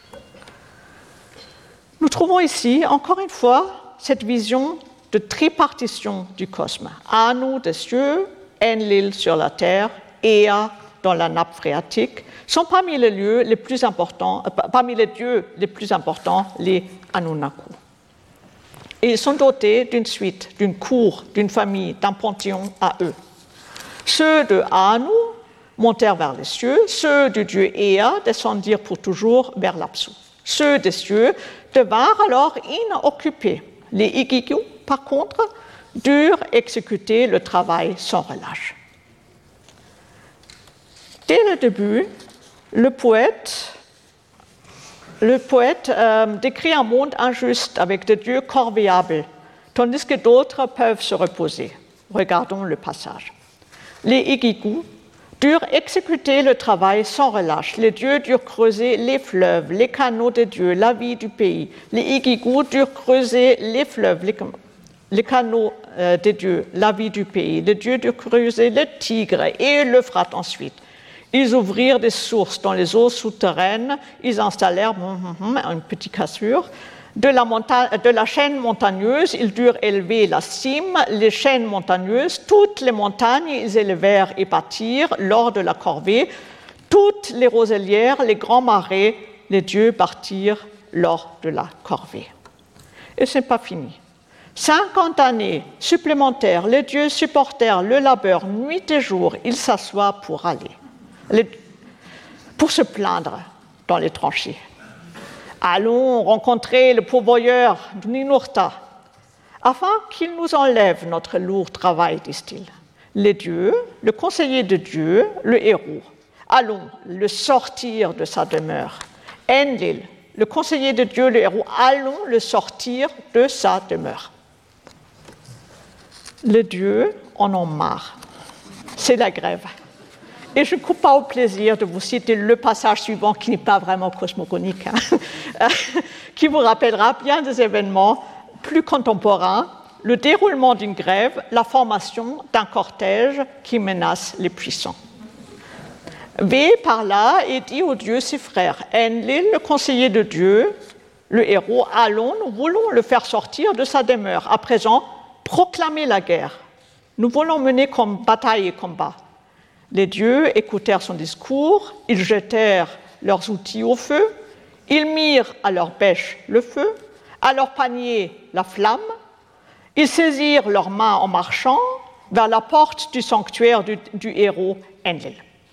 Nous trouvons ici, encore une fois, cette vision de tripartition du cosmos. Anu des cieux, Enlil sur la terre, Ea dans la nappe phréatique, sont parmi les dieux les plus importants, les Anunnaku. Et ils sont dotés d'une suite, d'une cour, d'une famille, d'un panthéon à eux. Ceux de Anu montèrent vers les cieux, ceux du dieu Ea descendirent pour toujours vers l'Apsu. Ceux des cieux devinrent alors inoccupés. Les Igiku, par contre, durent exécuter le travail sans relâche. Dès le début, le poète décrit un monde injuste avec des dieux corvéables, tandis que d'autres peuvent se reposer. Regardons le passage. Les Igiku durent exécuter le travail sans relâche. Les dieux durent creuser les fleuves, les canaux des dieux, la vie du pays. Les Igiku durent creuser les fleuves, les canaux des dieux, la vie du pays. Les dieux durent creuser le Tigre et l'Euphrate ensuite. Ils ouvrirent des sources dans les eaux souterraines, ils installèrent une petite cassure. De la chaîne montagneuse, ils durent élever la cime, les chaînes montagneuses, toutes les montagnes, ils élevèrent et bâtirent lors de la corvée. Toutes les roselières, les grands marais, les dieux bâtirent lors de la corvée. Et ce n'est pas fini. 50 années supplémentaires, les dieux supportèrent le labeur nuit et jour, ils s'assoient pour se plaindre dans les tranchées. Allons rencontrer le pourvoyeur Ninurta, afin qu'il nous enlève notre lourd travail, disent-ils. Les dieux, le conseiller de Dieu, le héros, allons le sortir de sa demeure. Enlil, le conseiller de Dieu, le héros, allons le sortir de sa demeure. Les dieux en ont marre. C'est la grève. Et je ne coupe pas au plaisir de vous citer le passage suivant, qui n'est pas vraiment cosmogonique, qui vous rappellera bien des événements plus contemporains, le déroulement d'une grève, la formation d'un cortège qui menace les puissants. V parla et dit aux dieux ses frères, Enlil, le conseiller de Dieu, le héros, allons, nous voulons le faire sortir de sa demeure. À présent, proclamez la guerre. Nous voulons mener comme bataille et combat. Les dieux écoutèrent son discours, ils jetèrent leurs outils au feu, ils mirent à leur bêche le feu, à leur panier la flamme, ils saisirent leurs mains en marchant vers la porte du sanctuaire du héros Enlil.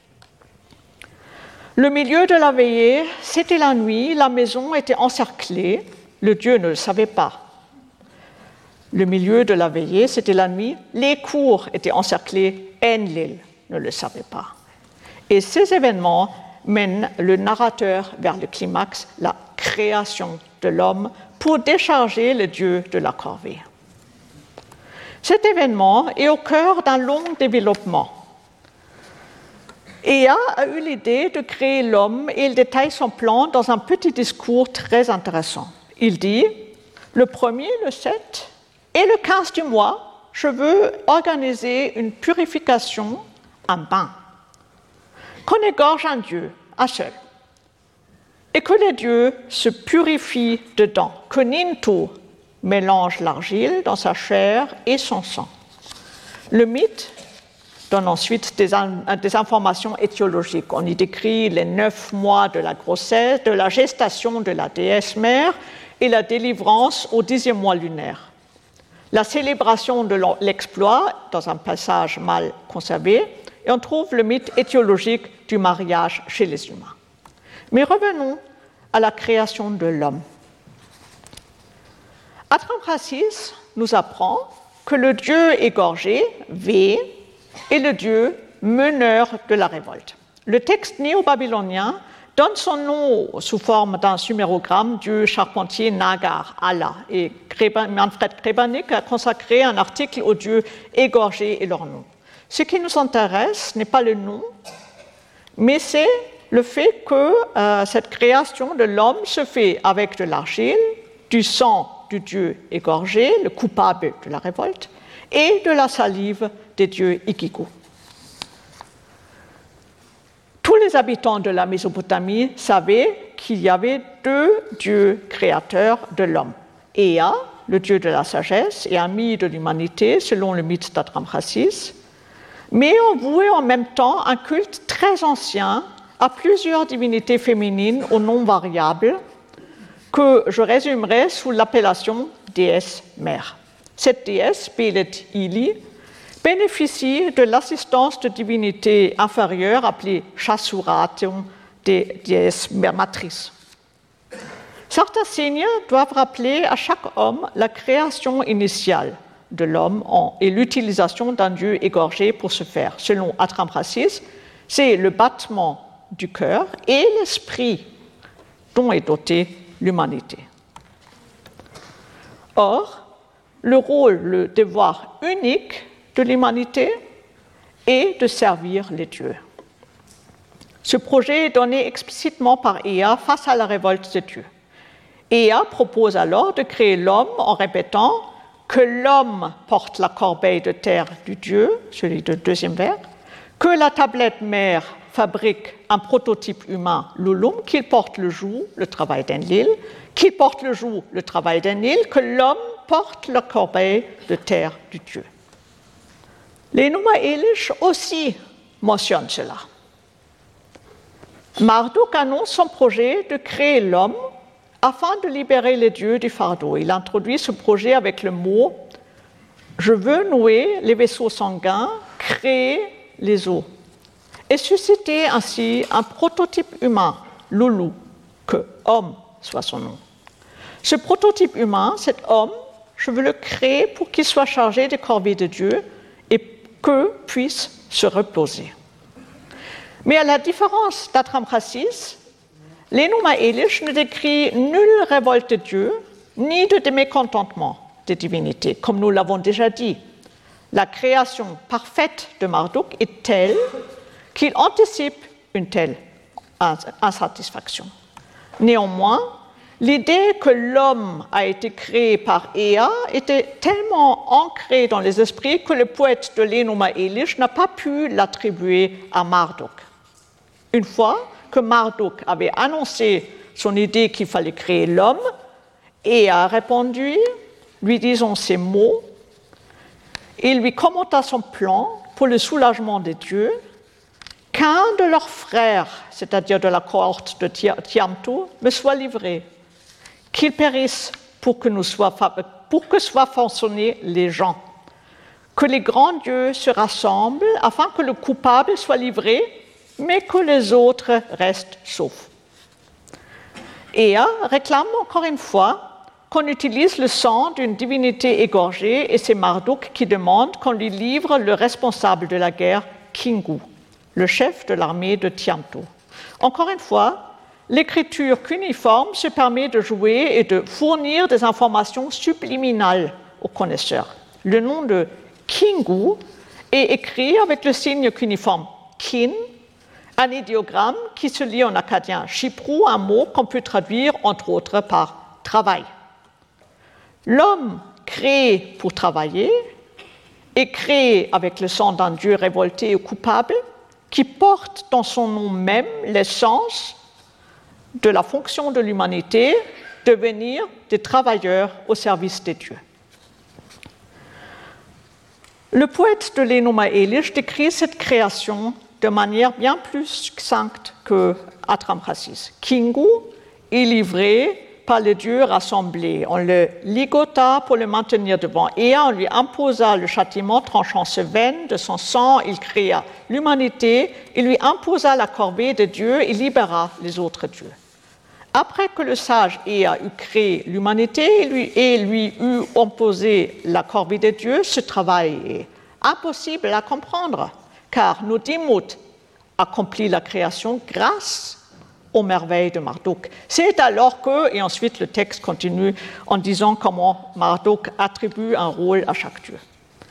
Le milieu de la veillée, c'était la nuit, la maison était encerclée, le dieu ne le savait pas. Le milieu de la veillée, c'était la nuit, les cours étaient encerclés, Enlil ne le savait pas. Et ces événements mènent le narrateur vers le climax, la création de l'homme, pour décharger le dieu de la corvée. Cet événement est au cœur d'un long développement. Ea a eu l'idée de créer l'homme et il détaille son plan dans un petit discours très intéressant. Il dit « Le 1er, le 7 et le 15 du mois, je veux organiser une purification, un bain, qu'on égorge un dieu, un seul, et que les dieux se purifient dedans, que Nintu mélange l'argile dans sa chair et son sang. » Le mythe donne ensuite des informations étiologiques. On y décrit les 9 mois de la grossesse, de la gestation de la déesse mère et la délivrance au 10e mois lunaire. La célébration de l'exploit dans un passage mal conservé, et on trouve le mythe étiologique du mariage chez les humains. Mais revenons à la création de l'homme. Atrahasis nous apprend que le dieu égorgé, Vé, est le dieu meneur de la révolte. Le texte néo-babylonien donne son nom sous forme d'un sumérogramme du charpentier Nagar, Allah, et Manfred Krebanik a consacré un article aux dieux égorgés et leur nom. Ce qui nous intéresse n'est pas le nom, mais c'est le fait que cette création de l'homme se fait avec de l'argile, du sang du dieu égorgé, le coupable de la révolte, et de la salive des dieux Ikiku. Tous les habitants de la Mésopotamie savaient qu'il y avait 2 dieux créateurs de l'homme. Ea, le dieu de la sagesse et ami de l'humanité, selon le mythe d'Atrahasis, mais on vouait en même temps un culte très ancien à plusieurs divinités féminines aux noms variables que je résumerai sous l'appellation déesse mère. Cette déesse, Belet Ili, bénéficie de l'assistance de divinités inférieures appelées Chasuratum, des déesses matrices. Certains signes doivent rappeler à chaque homme la création initiale de l'homme et l'utilisation d'un dieu égorgé pour ce faire. Selon Atrahasis, c'est le battement du cœur et l'esprit dont est dotée l'humanité. Or, le rôle, le devoir unique de l'humanité est de servir les dieux. Ce projet est donné explicitement par Ea face à la révolte des dieux. Ea propose alors de créer l'homme en répétant que l'homme porte la corbeille de terre du dieu, celui du 2e vers, que la tablette mère fabrique un prototype humain, l'Ulum, qu'il porte le joug, le travail d'Enlil, qu'il porte le joug, le travail d'Enlil, que l'homme porte la corbeille de terre du dieu. Les Enuma Elish aussi mentionnent cela. Marduk annonce son projet de créer l'homme afin de libérer les dieux du fardeau. Il introduit ce projet avec le mot « Je veux nouer les vaisseaux sanguins, créer les eaux » et susciter ainsi un prototype humain, Lulu, que homme soit son nom. Ce prototype humain, cet homme, je veux le créer pour qu'il soit chargé des corvées de Dieu et que puisse se reposer. Mais à la différence d'Atrahasis, les Enuma Elish ne décrit nulle révolte de Dieu, ni de mécontentement des divinités, comme nous l'avons déjà dit. La création parfaite de Marduk est telle qu'il anticipe une telle insatisfaction. Néanmoins, l'idée que l'homme a été créé par Ea était tellement ancrée dans les esprits que le poète de l'Enuma Elish n'a pas pu l'attribuer à Marduk. Une fois que Marduk avait annoncé son idée qu'il fallait créer l'homme, Ea a répondu, lui disant ces mots. Il lui commenta son plan pour le soulagement des dieux, qu'un de leurs frères, c'est-à-dire de la cohorte de Tiamtu, me soit livré, qu'il périsse pour que soient façonnés les gens, que les grands dieux se rassemblent afin que le coupable soit livré, mais que les autres restent saufs. Ea réclame encore une fois qu'on utilise le sang d'une divinité égorgée et c'est Marduk qui demande qu'on lui livre le responsable de la guerre, Kingu, le chef de l'armée de Tiamtu. Encore une fois, l'écriture cuneiforme se permet de jouer et de fournir des informations subliminales aux connaisseurs. Le nom de Kingu est écrit avec le signe cuneiforme kin, un idéogramme qui se lit en acadien chiprou, un mot qu'on peut traduire entre autres par travail. L'homme créé pour travailler est créé avec le sang d'un dieu révolté ou coupable qui porte dans son nom même l'essence de la fonction de l'humanité, devenir des travailleurs au service des dieux. Le poète de l'Enuma Elish décrit cette création de manière bien plus succincte que Atramrasis. Kingu est livré par les dieux rassemblés. On le ligota pour le maintenir devant Ea, on lui imposa le châtiment tranchant ses veines, de son sang il créa l'humanité, il lui imposa la corvée des dieux et libéra les autres dieux. Après que le sage Ea eut créé l'humanité et lui eut imposé la corvée des dieux, ce travail est impossible à comprendre, car Nudimmud accomplit la création grâce aux merveilles de Marduk. C'est alors que, et ensuite le texte continue en disant comment Marduk attribue un rôle à chaque dieu.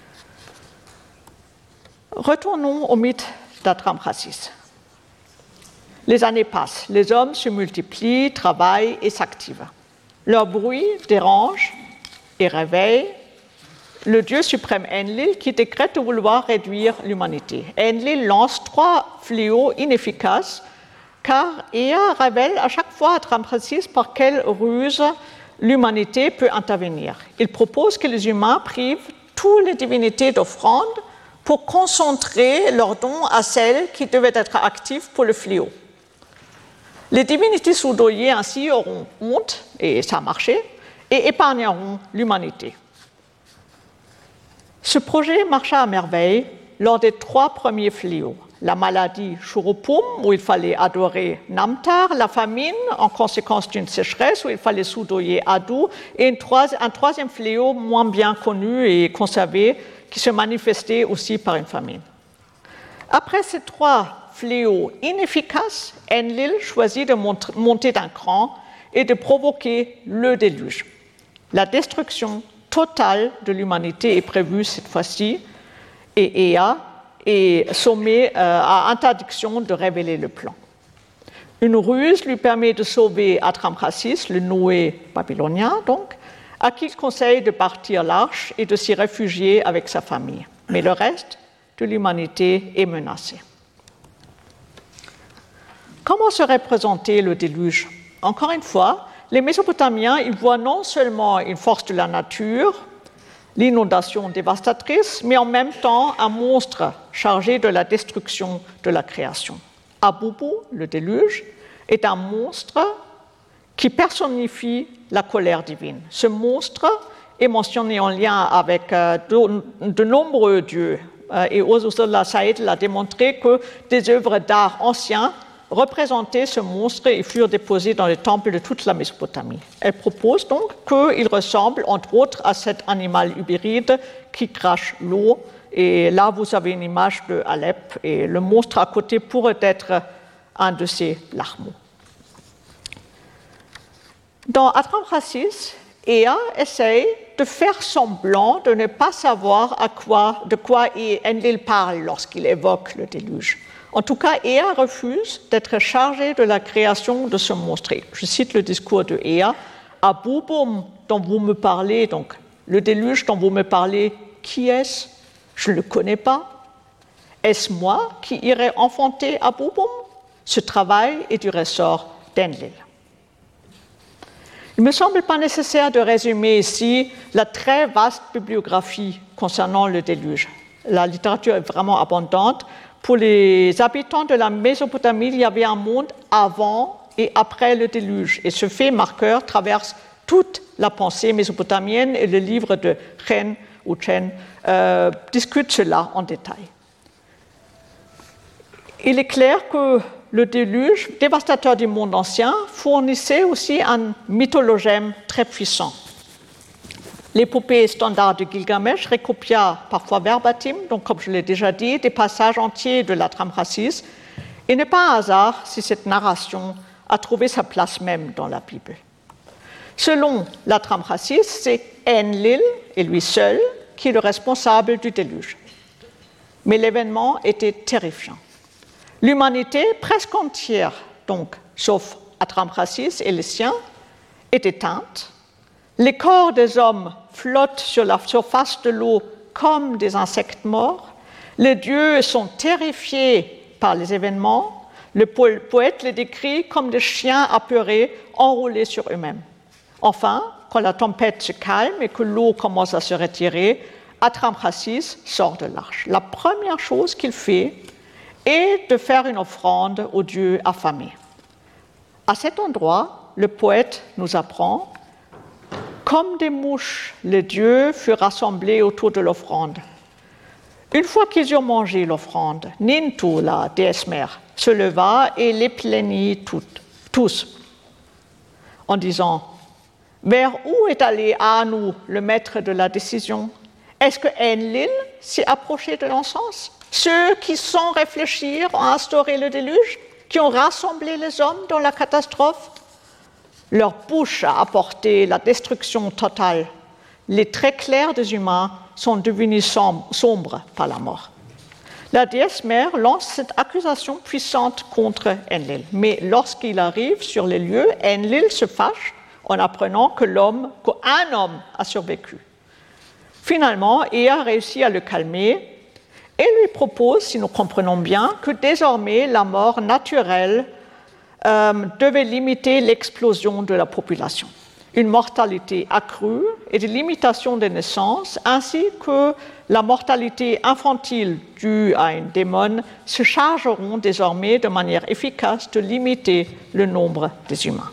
Retournons au mythe d'Atramrasis. Les années passent, les hommes se multiplient, travaillent et s'activent. Leur bruit dérange et réveille le dieu suprême Enlil qui décrète de vouloir réduire l'humanité. Enlil lance 3 fléaux inefficaces car Ea révèle à chaque fois à Atramrasis par quelle ruse l'humanité peut intervenir. Il propose que les humains privent toutes les divinités d'offrandes pour concentrer leurs dons à celles qui devaient être actives pour le fléau. Les divinités soudoyées ainsi auront honte, et ça a marché, et épargneront l'humanité. Ce projet marcha à merveille lors des 3 premiers fléaux. La maladie Shurupum, où il fallait adorer Namtar, la famine, en conséquence d'une sécheresse, où il fallait soudoyer Adu, et un troisième fléau moins bien connu et conservé, qui se manifestait aussi par une famine. Après ces 3 fléaux inefficaces, Enlil choisit de monter d'un cran et de provoquer le déluge. La destruction totale de l'humanité est prévue cette fois-ci, et Ea est sommé à interdiction de révéler le plan. Une ruse lui permet de sauver Atramrasis, le Noé babylonien, donc, à qui il conseille de partir l'arche et de s'y réfugier avec sa famille. Mais le reste de l'humanité est menacé. Comment se représenter le déluge? Encore une fois, les Mésopotamiens ils voient non seulement une force de la nature, l'inondation dévastatrice, mais en même temps un monstre chargé de la destruction de la création. Abubu, le déluge, est un monstre qui personnifie la colère divine. Ce monstre est mentionné en lien avec de nombreux dieux. Et Ursula Saïd a démontré que des œuvres d'art anciens représentaient ce monstre et furent déposées dans les temples de toute la Mésopotamie. Elle propose donc qu'il ressemble, entre autres, à cet animal hybride qui crache l'eau. Et là, vous avez une image de Alep, et le monstre à côté pourrait être un de ces larmeaux. Dans Atramrasis, Ea essaye de faire semblant de ne pas savoir de quoi Enlil parle lorsqu'il évoque le déluge. En tout cas, Ea refuse d'être chargé de la création de ce monstre. Je cite le discours de Ea. Abubum, dont vous me parlez, donc le déluge dont vous me parlez, qui est-ce? Je ne le connais pas. Est-ce moi qui irai enfanter Abubum? Ce travail est du ressort d'Enlil. Il ne me semble pas nécessaire de résumer ici la très vaste bibliographie concernant le déluge. La littérature est vraiment abondante. Pour les habitants de la Mésopotamie, il y avait un monde avant et après le déluge. Et ce fait marqueur traverse toute la pensée mésopotamienne et le livre de Chen ou Chen discute cela en détail. Il est clair que le déluge, dévastateur du monde ancien, fournissait aussi un mythologème très puissant. L'épopée standard de Gilgamesh recopia parfois verbatim, donc comme je l'ai déjà dit, des passages entiers de l'Atramrasis. Et n'est pas un hasard si cette narration a trouvé sa place même dans la Bible. Selon l'Atramrasis, c'est Enlil, et lui seul, qui est le responsable du déluge. Mais l'événement était terrifiant. L'humanité presque entière, donc, sauf Atramrasis et les siens, est éteinte. Les corps des hommes flottent sur la surface de l'eau comme des insectes morts. Les dieux sont terrifiés par les événements. Le poète les décrit comme des chiens apeurés, enroulés sur eux-mêmes. Enfin, quand la tempête se calme et que l'eau commence à se retirer, Atramrasis sort de l'arche. La première chose qu'il fait est de faire une offrande aux dieux affamés. À cet endroit, le poète nous apprend: comme des mouches, les dieux furent rassemblés autour de l'offrande. Une fois qu'ils eurent mangé l'offrande, Nintu, la déesse mère, se leva et les plaignit tous, en disant: vers où est allé Anu, le maître de la décision? Est-ce que Enlil s'est approché de l'encens? Ceux qui, sans réfléchir, ont instauré le déluge, qui ont rassemblé les hommes dans la catastrophe? Leur bouche a apporté la destruction totale. Les traits clairs des humains sont devenus sombres par la mort. La déesse mère lance cette accusation puissante contre Enlil. Mais lorsqu'il arrive sur les lieux, Enlil se fâche en apprenant qu'un homme a survécu. Finalement, Ea réussit à le calmer et lui propose, si nous comprenons bien, que désormais la mort naturelle devait limiter l'explosion de la population. Une mortalité accrue et des limitations des naissances, ainsi que la mortalité infantile due à une démon, se chargeront désormais de manière efficace de limiter le nombre des humains.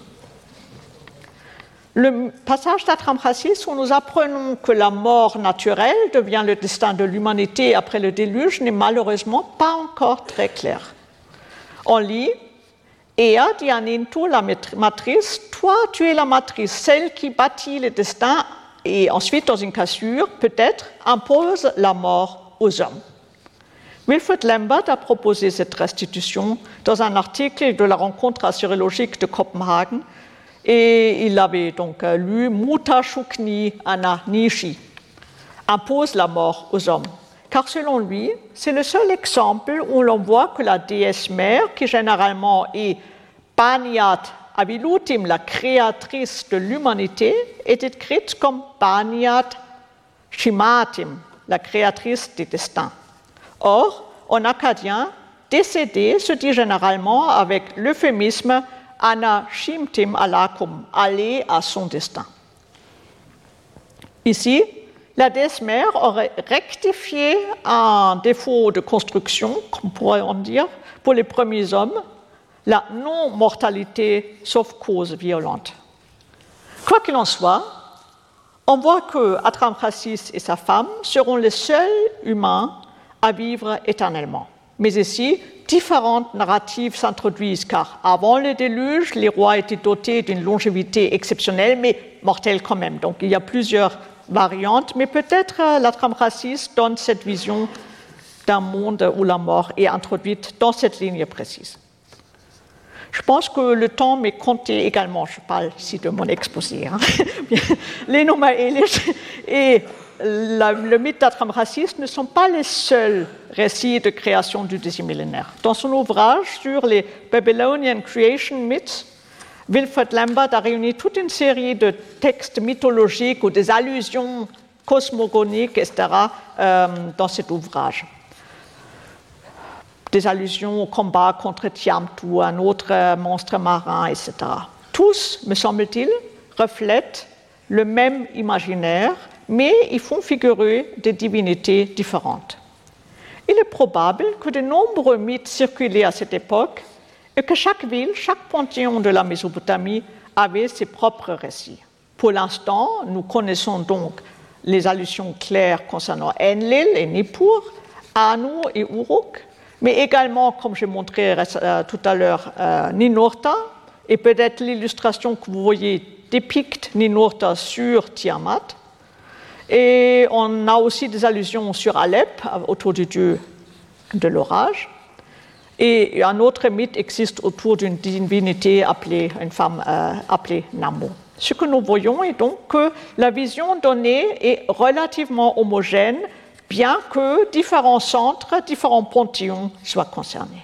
Le passage d'Atramrasis où nous apprenons que la mort naturelle devient le destin de l'humanité après le déluge n'est malheureusement pas encore très clair. On lit: Ea dit à Nintu, la matrice, toi tu es la matrice, celle qui bâtit le destin, et ensuite dans une cassure, peut-être, impose la mort aux hommes. Wilfrid Lambert a proposé cette restitution dans un article de la rencontre assyriologique de Copenhague, et il avait donc lu Muta Shukni Ana Nishi, impose la mort aux hommes. Car selon lui, c'est le seul exemple où l'on voit que la déesse mère, qui généralement est Baniat Avilutim, la créatrice de l'humanité, est écrite comme Baniat Shimatim, la créatrice des destins. Or, en akkadien, décédé se dit généralement avec l'euphémisme Ana Shimtim Alakum, aller à son destin. Ici, la déesse mère aurait rectifié un défaut de construction, comme pourrait on dire, pour les premiers hommes, la non-mortalité sauf cause violente. Quoi qu'il en soit, on voit que Atramrasis et sa femme seront les seuls humains à vivre éternellement. Mais ici, différentes narratives s'introduisent, car avant le déluge, les rois étaient dotés d'une longévité exceptionnelle, mais mortelle quand même. Donc il y a plusieurs variantes, mais peut-être l'Atramrasis donne cette vision d'un monde où la mort est introduite dans cette ligne précise. Je pense que le temps m'est compté également. Je parle ici de mon exposé. Les Numa Elish et le mythe d'Atramrasis ne sont pas les seuls récits de création du deuxième millénaire. Dans son ouvrage sur les Babylonian Creation Myths, Wilfrid Lambert a réuni toute une série de textes mythologiques ou des allusions cosmogoniques, etc., dans cet ouvrage. Des allusions au combat contre Tiamtu, un autre monstre marin, etc. Tous, me semble-t-il, reflètent le même imaginaire, mais ils font figurer des divinités différentes. Il est probable que de nombreux mythes circulaient à cette époque et que chaque ville, chaque panthéon de la Mésopotamie avait ses propres récits. Pour l'instant, nous connaissons donc les allusions claires concernant Enlil et Nippur, Anu et Uruk, mais également, comme j'ai montré tout à l'heure, Ninurta, et peut-être l'illustration que vous voyez dépicte Ninurta sur Tiamat. Et on a aussi des allusions sur Alep, autour du dieu de l'orage. Et un autre mythe existe autour d'une divinité appelée, une femme appelée Namu. Ce que nous voyons est donc que la vision donnée est relativement homogène, bien que différents centres, différents panthéons soient concernés.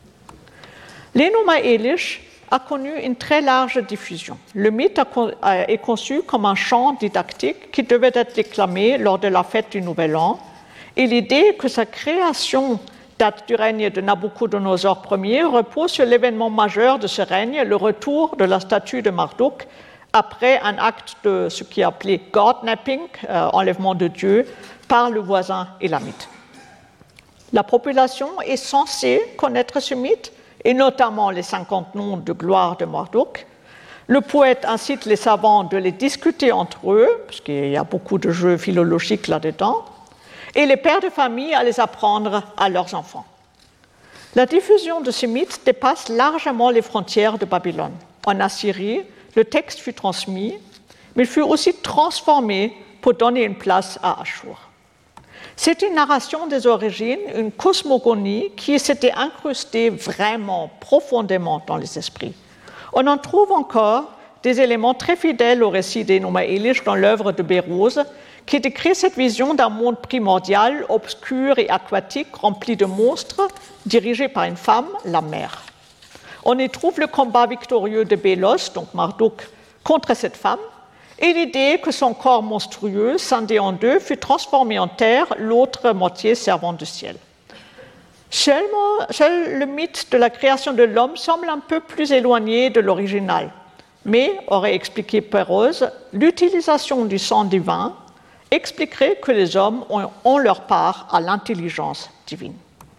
L'Enuma Elish a connu une très large diffusion. Le mythe est conçu comme un chant didactique qui devait être déclamé lors de la fête du Nouvel An, et l'idée que sa création date du règne de Nabuchodonosor Ier repose sur l'événement majeur de ce règne, le retour de la statue de Marduk, après un acte de ce qui est appelé godnapping, enlèvement de Dieu, par le voisin élamite. La population est censée connaître ce mythe, et notamment les 50 noms de gloire de Marduk. Le poète incite les savants de les discuter entre eux, parce qu'il y a beaucoup de jeux philologiques là-dedans, et les pères de famille à les apprendre à leurs enfants. La diffusion de ce mythe dépasse largement les frontières de Babylone. En Assyrie, le texte fut transmis, mais il fut aussi transformé pour donner une place à Ashur. C'est une narration des origines, une cosmogonie qui s'était incrustée vraiment profondément dans les esprits. On en trouve encore des éléments très fidèles au récit d'Enuma Elish dans l'œuvre de Bérouz, qui décrit cette vision d'un monde primordial, obscur et aquatique, rempli de monstres, dirigé par une femme, la mère. On y trouve le combat victorieux de Bélos, donc Marduk, contre cette femme, et l'idée que son corps monstrueux, scindé en deux, fut transformé en terre, l'autre moitié servant de ciel. Seul le mythe de la création de l'homme semble un peu plus éloigné de l'original, mais, aurait expliqué Péroz, l'utilisation du sang divin expliquerait que les hommes ont leur part à l'intelligence divine.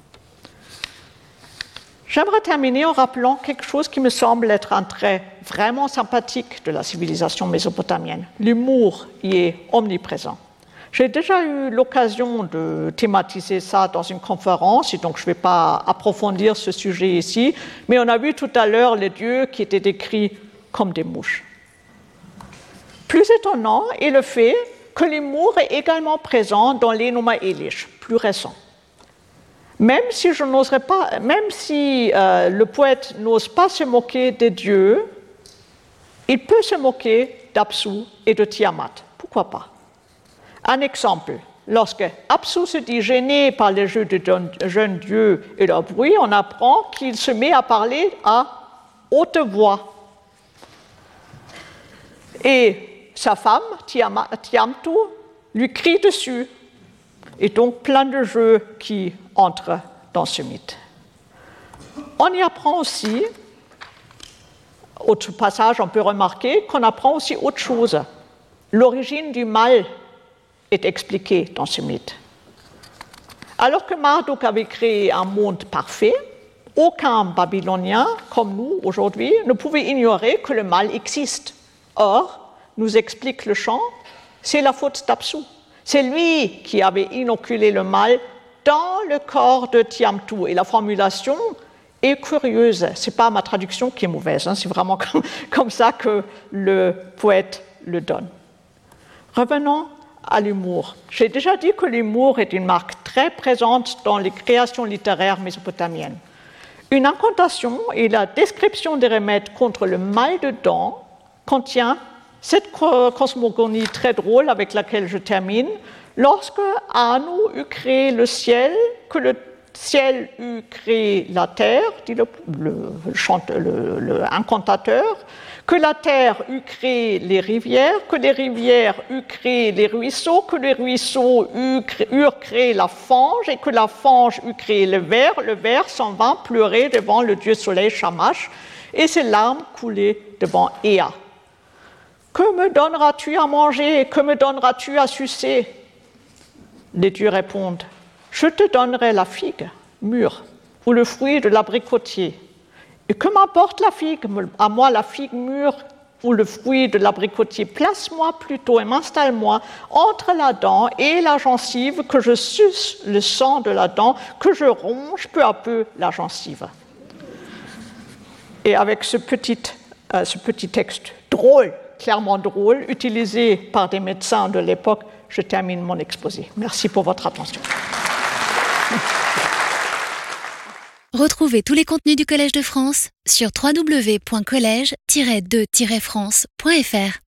J'aimerais terminer en rappelant quelque chose qui me semble être un trait vraiment sympathique de la civilisation mésopotamienne. L'humour y est omniprésent. J'ai déjà eu l'occasion de thématiser ça dans une conférence, et donc je ne vais pas approfondir ce sujet ici, mais on a vu tout à l'heure les dieux qui étaient décrits comme des mouches. Plus étonnant est le fait que l'humour est également présent dans l'Enuma Elish, plus récent. Même si le poète n'ose pas se moquer des dieux, il peut se moquer d'Apsu et de Tiamat. Pourquoi pas? Un exemple, lorsque Apsu se dit gêné par les jeux de jeunes dieux et leur bruit, on apprend qu'il se met à parler à haute voix. Et sa femme, Tiamtu, lui crie dessus. Et donc plein de jeux qui entrent dans ce mythe. On y apprend aussi, autre passage, on peut remarquer qu'on apprend aussi autre chose. L'origine du mal est expliquée dans ce mythe. Alors que Marduk avait créé un monde parfait, aucun Babylonien, comme nous aujourd'hui, ne pouvait ignorer que le mal existe. Or, nous explique le chant, c'est la faute d'Apsu. C'est lui qui avait inoculé le mal dans le corps de Tiamtu. Et la formulation est curieuse. Ce n'est pas ma traduction qui est mauvaise, c'est vraiment comme ça que le poète le donne. Revenons à l'humour. J'ai déjà dit que l'humour est une marque très présente dans les créations littéraires mésopotamiennes. Une incantation et la description des remèdes contre le mal de dents contient cette cosmogonie très drôle avec laquelle je termine, lorsque Anu eut créé le ciel, que le ciel eut créé la terre, dit le incantateur, que la terre eut créé les rivières, que les rivières eut créé les ruisseaux, que les ruisseaux eurent créé la fange, et que la fange eut créé le ver s'en vint pleurer devant le dieu soleil Shamash, et ses larmes coulaient devant Ea. Que me donneras-tu à manger? Que me donneras-tu à sucer? Les dieux répondent, je te donnerai la figue mûre ou le fruit de l'abricotier. Et que m'importe la figue? À moi la figue mûre ou le fruit de l'abricotier. Place-moi plutôt et m'installe-moi entre la dent et la gencive, que je suce le sang de la dent, que je ronge peu à peu la gencive. Et avec ce petit texte drôle, clairement drôle, utilisé par des médecins de l'époque, je termine mon exposé. Merci pour votre attention. Retrouvez tous les contenus du Collège de France sur www.collège-2-france.fr.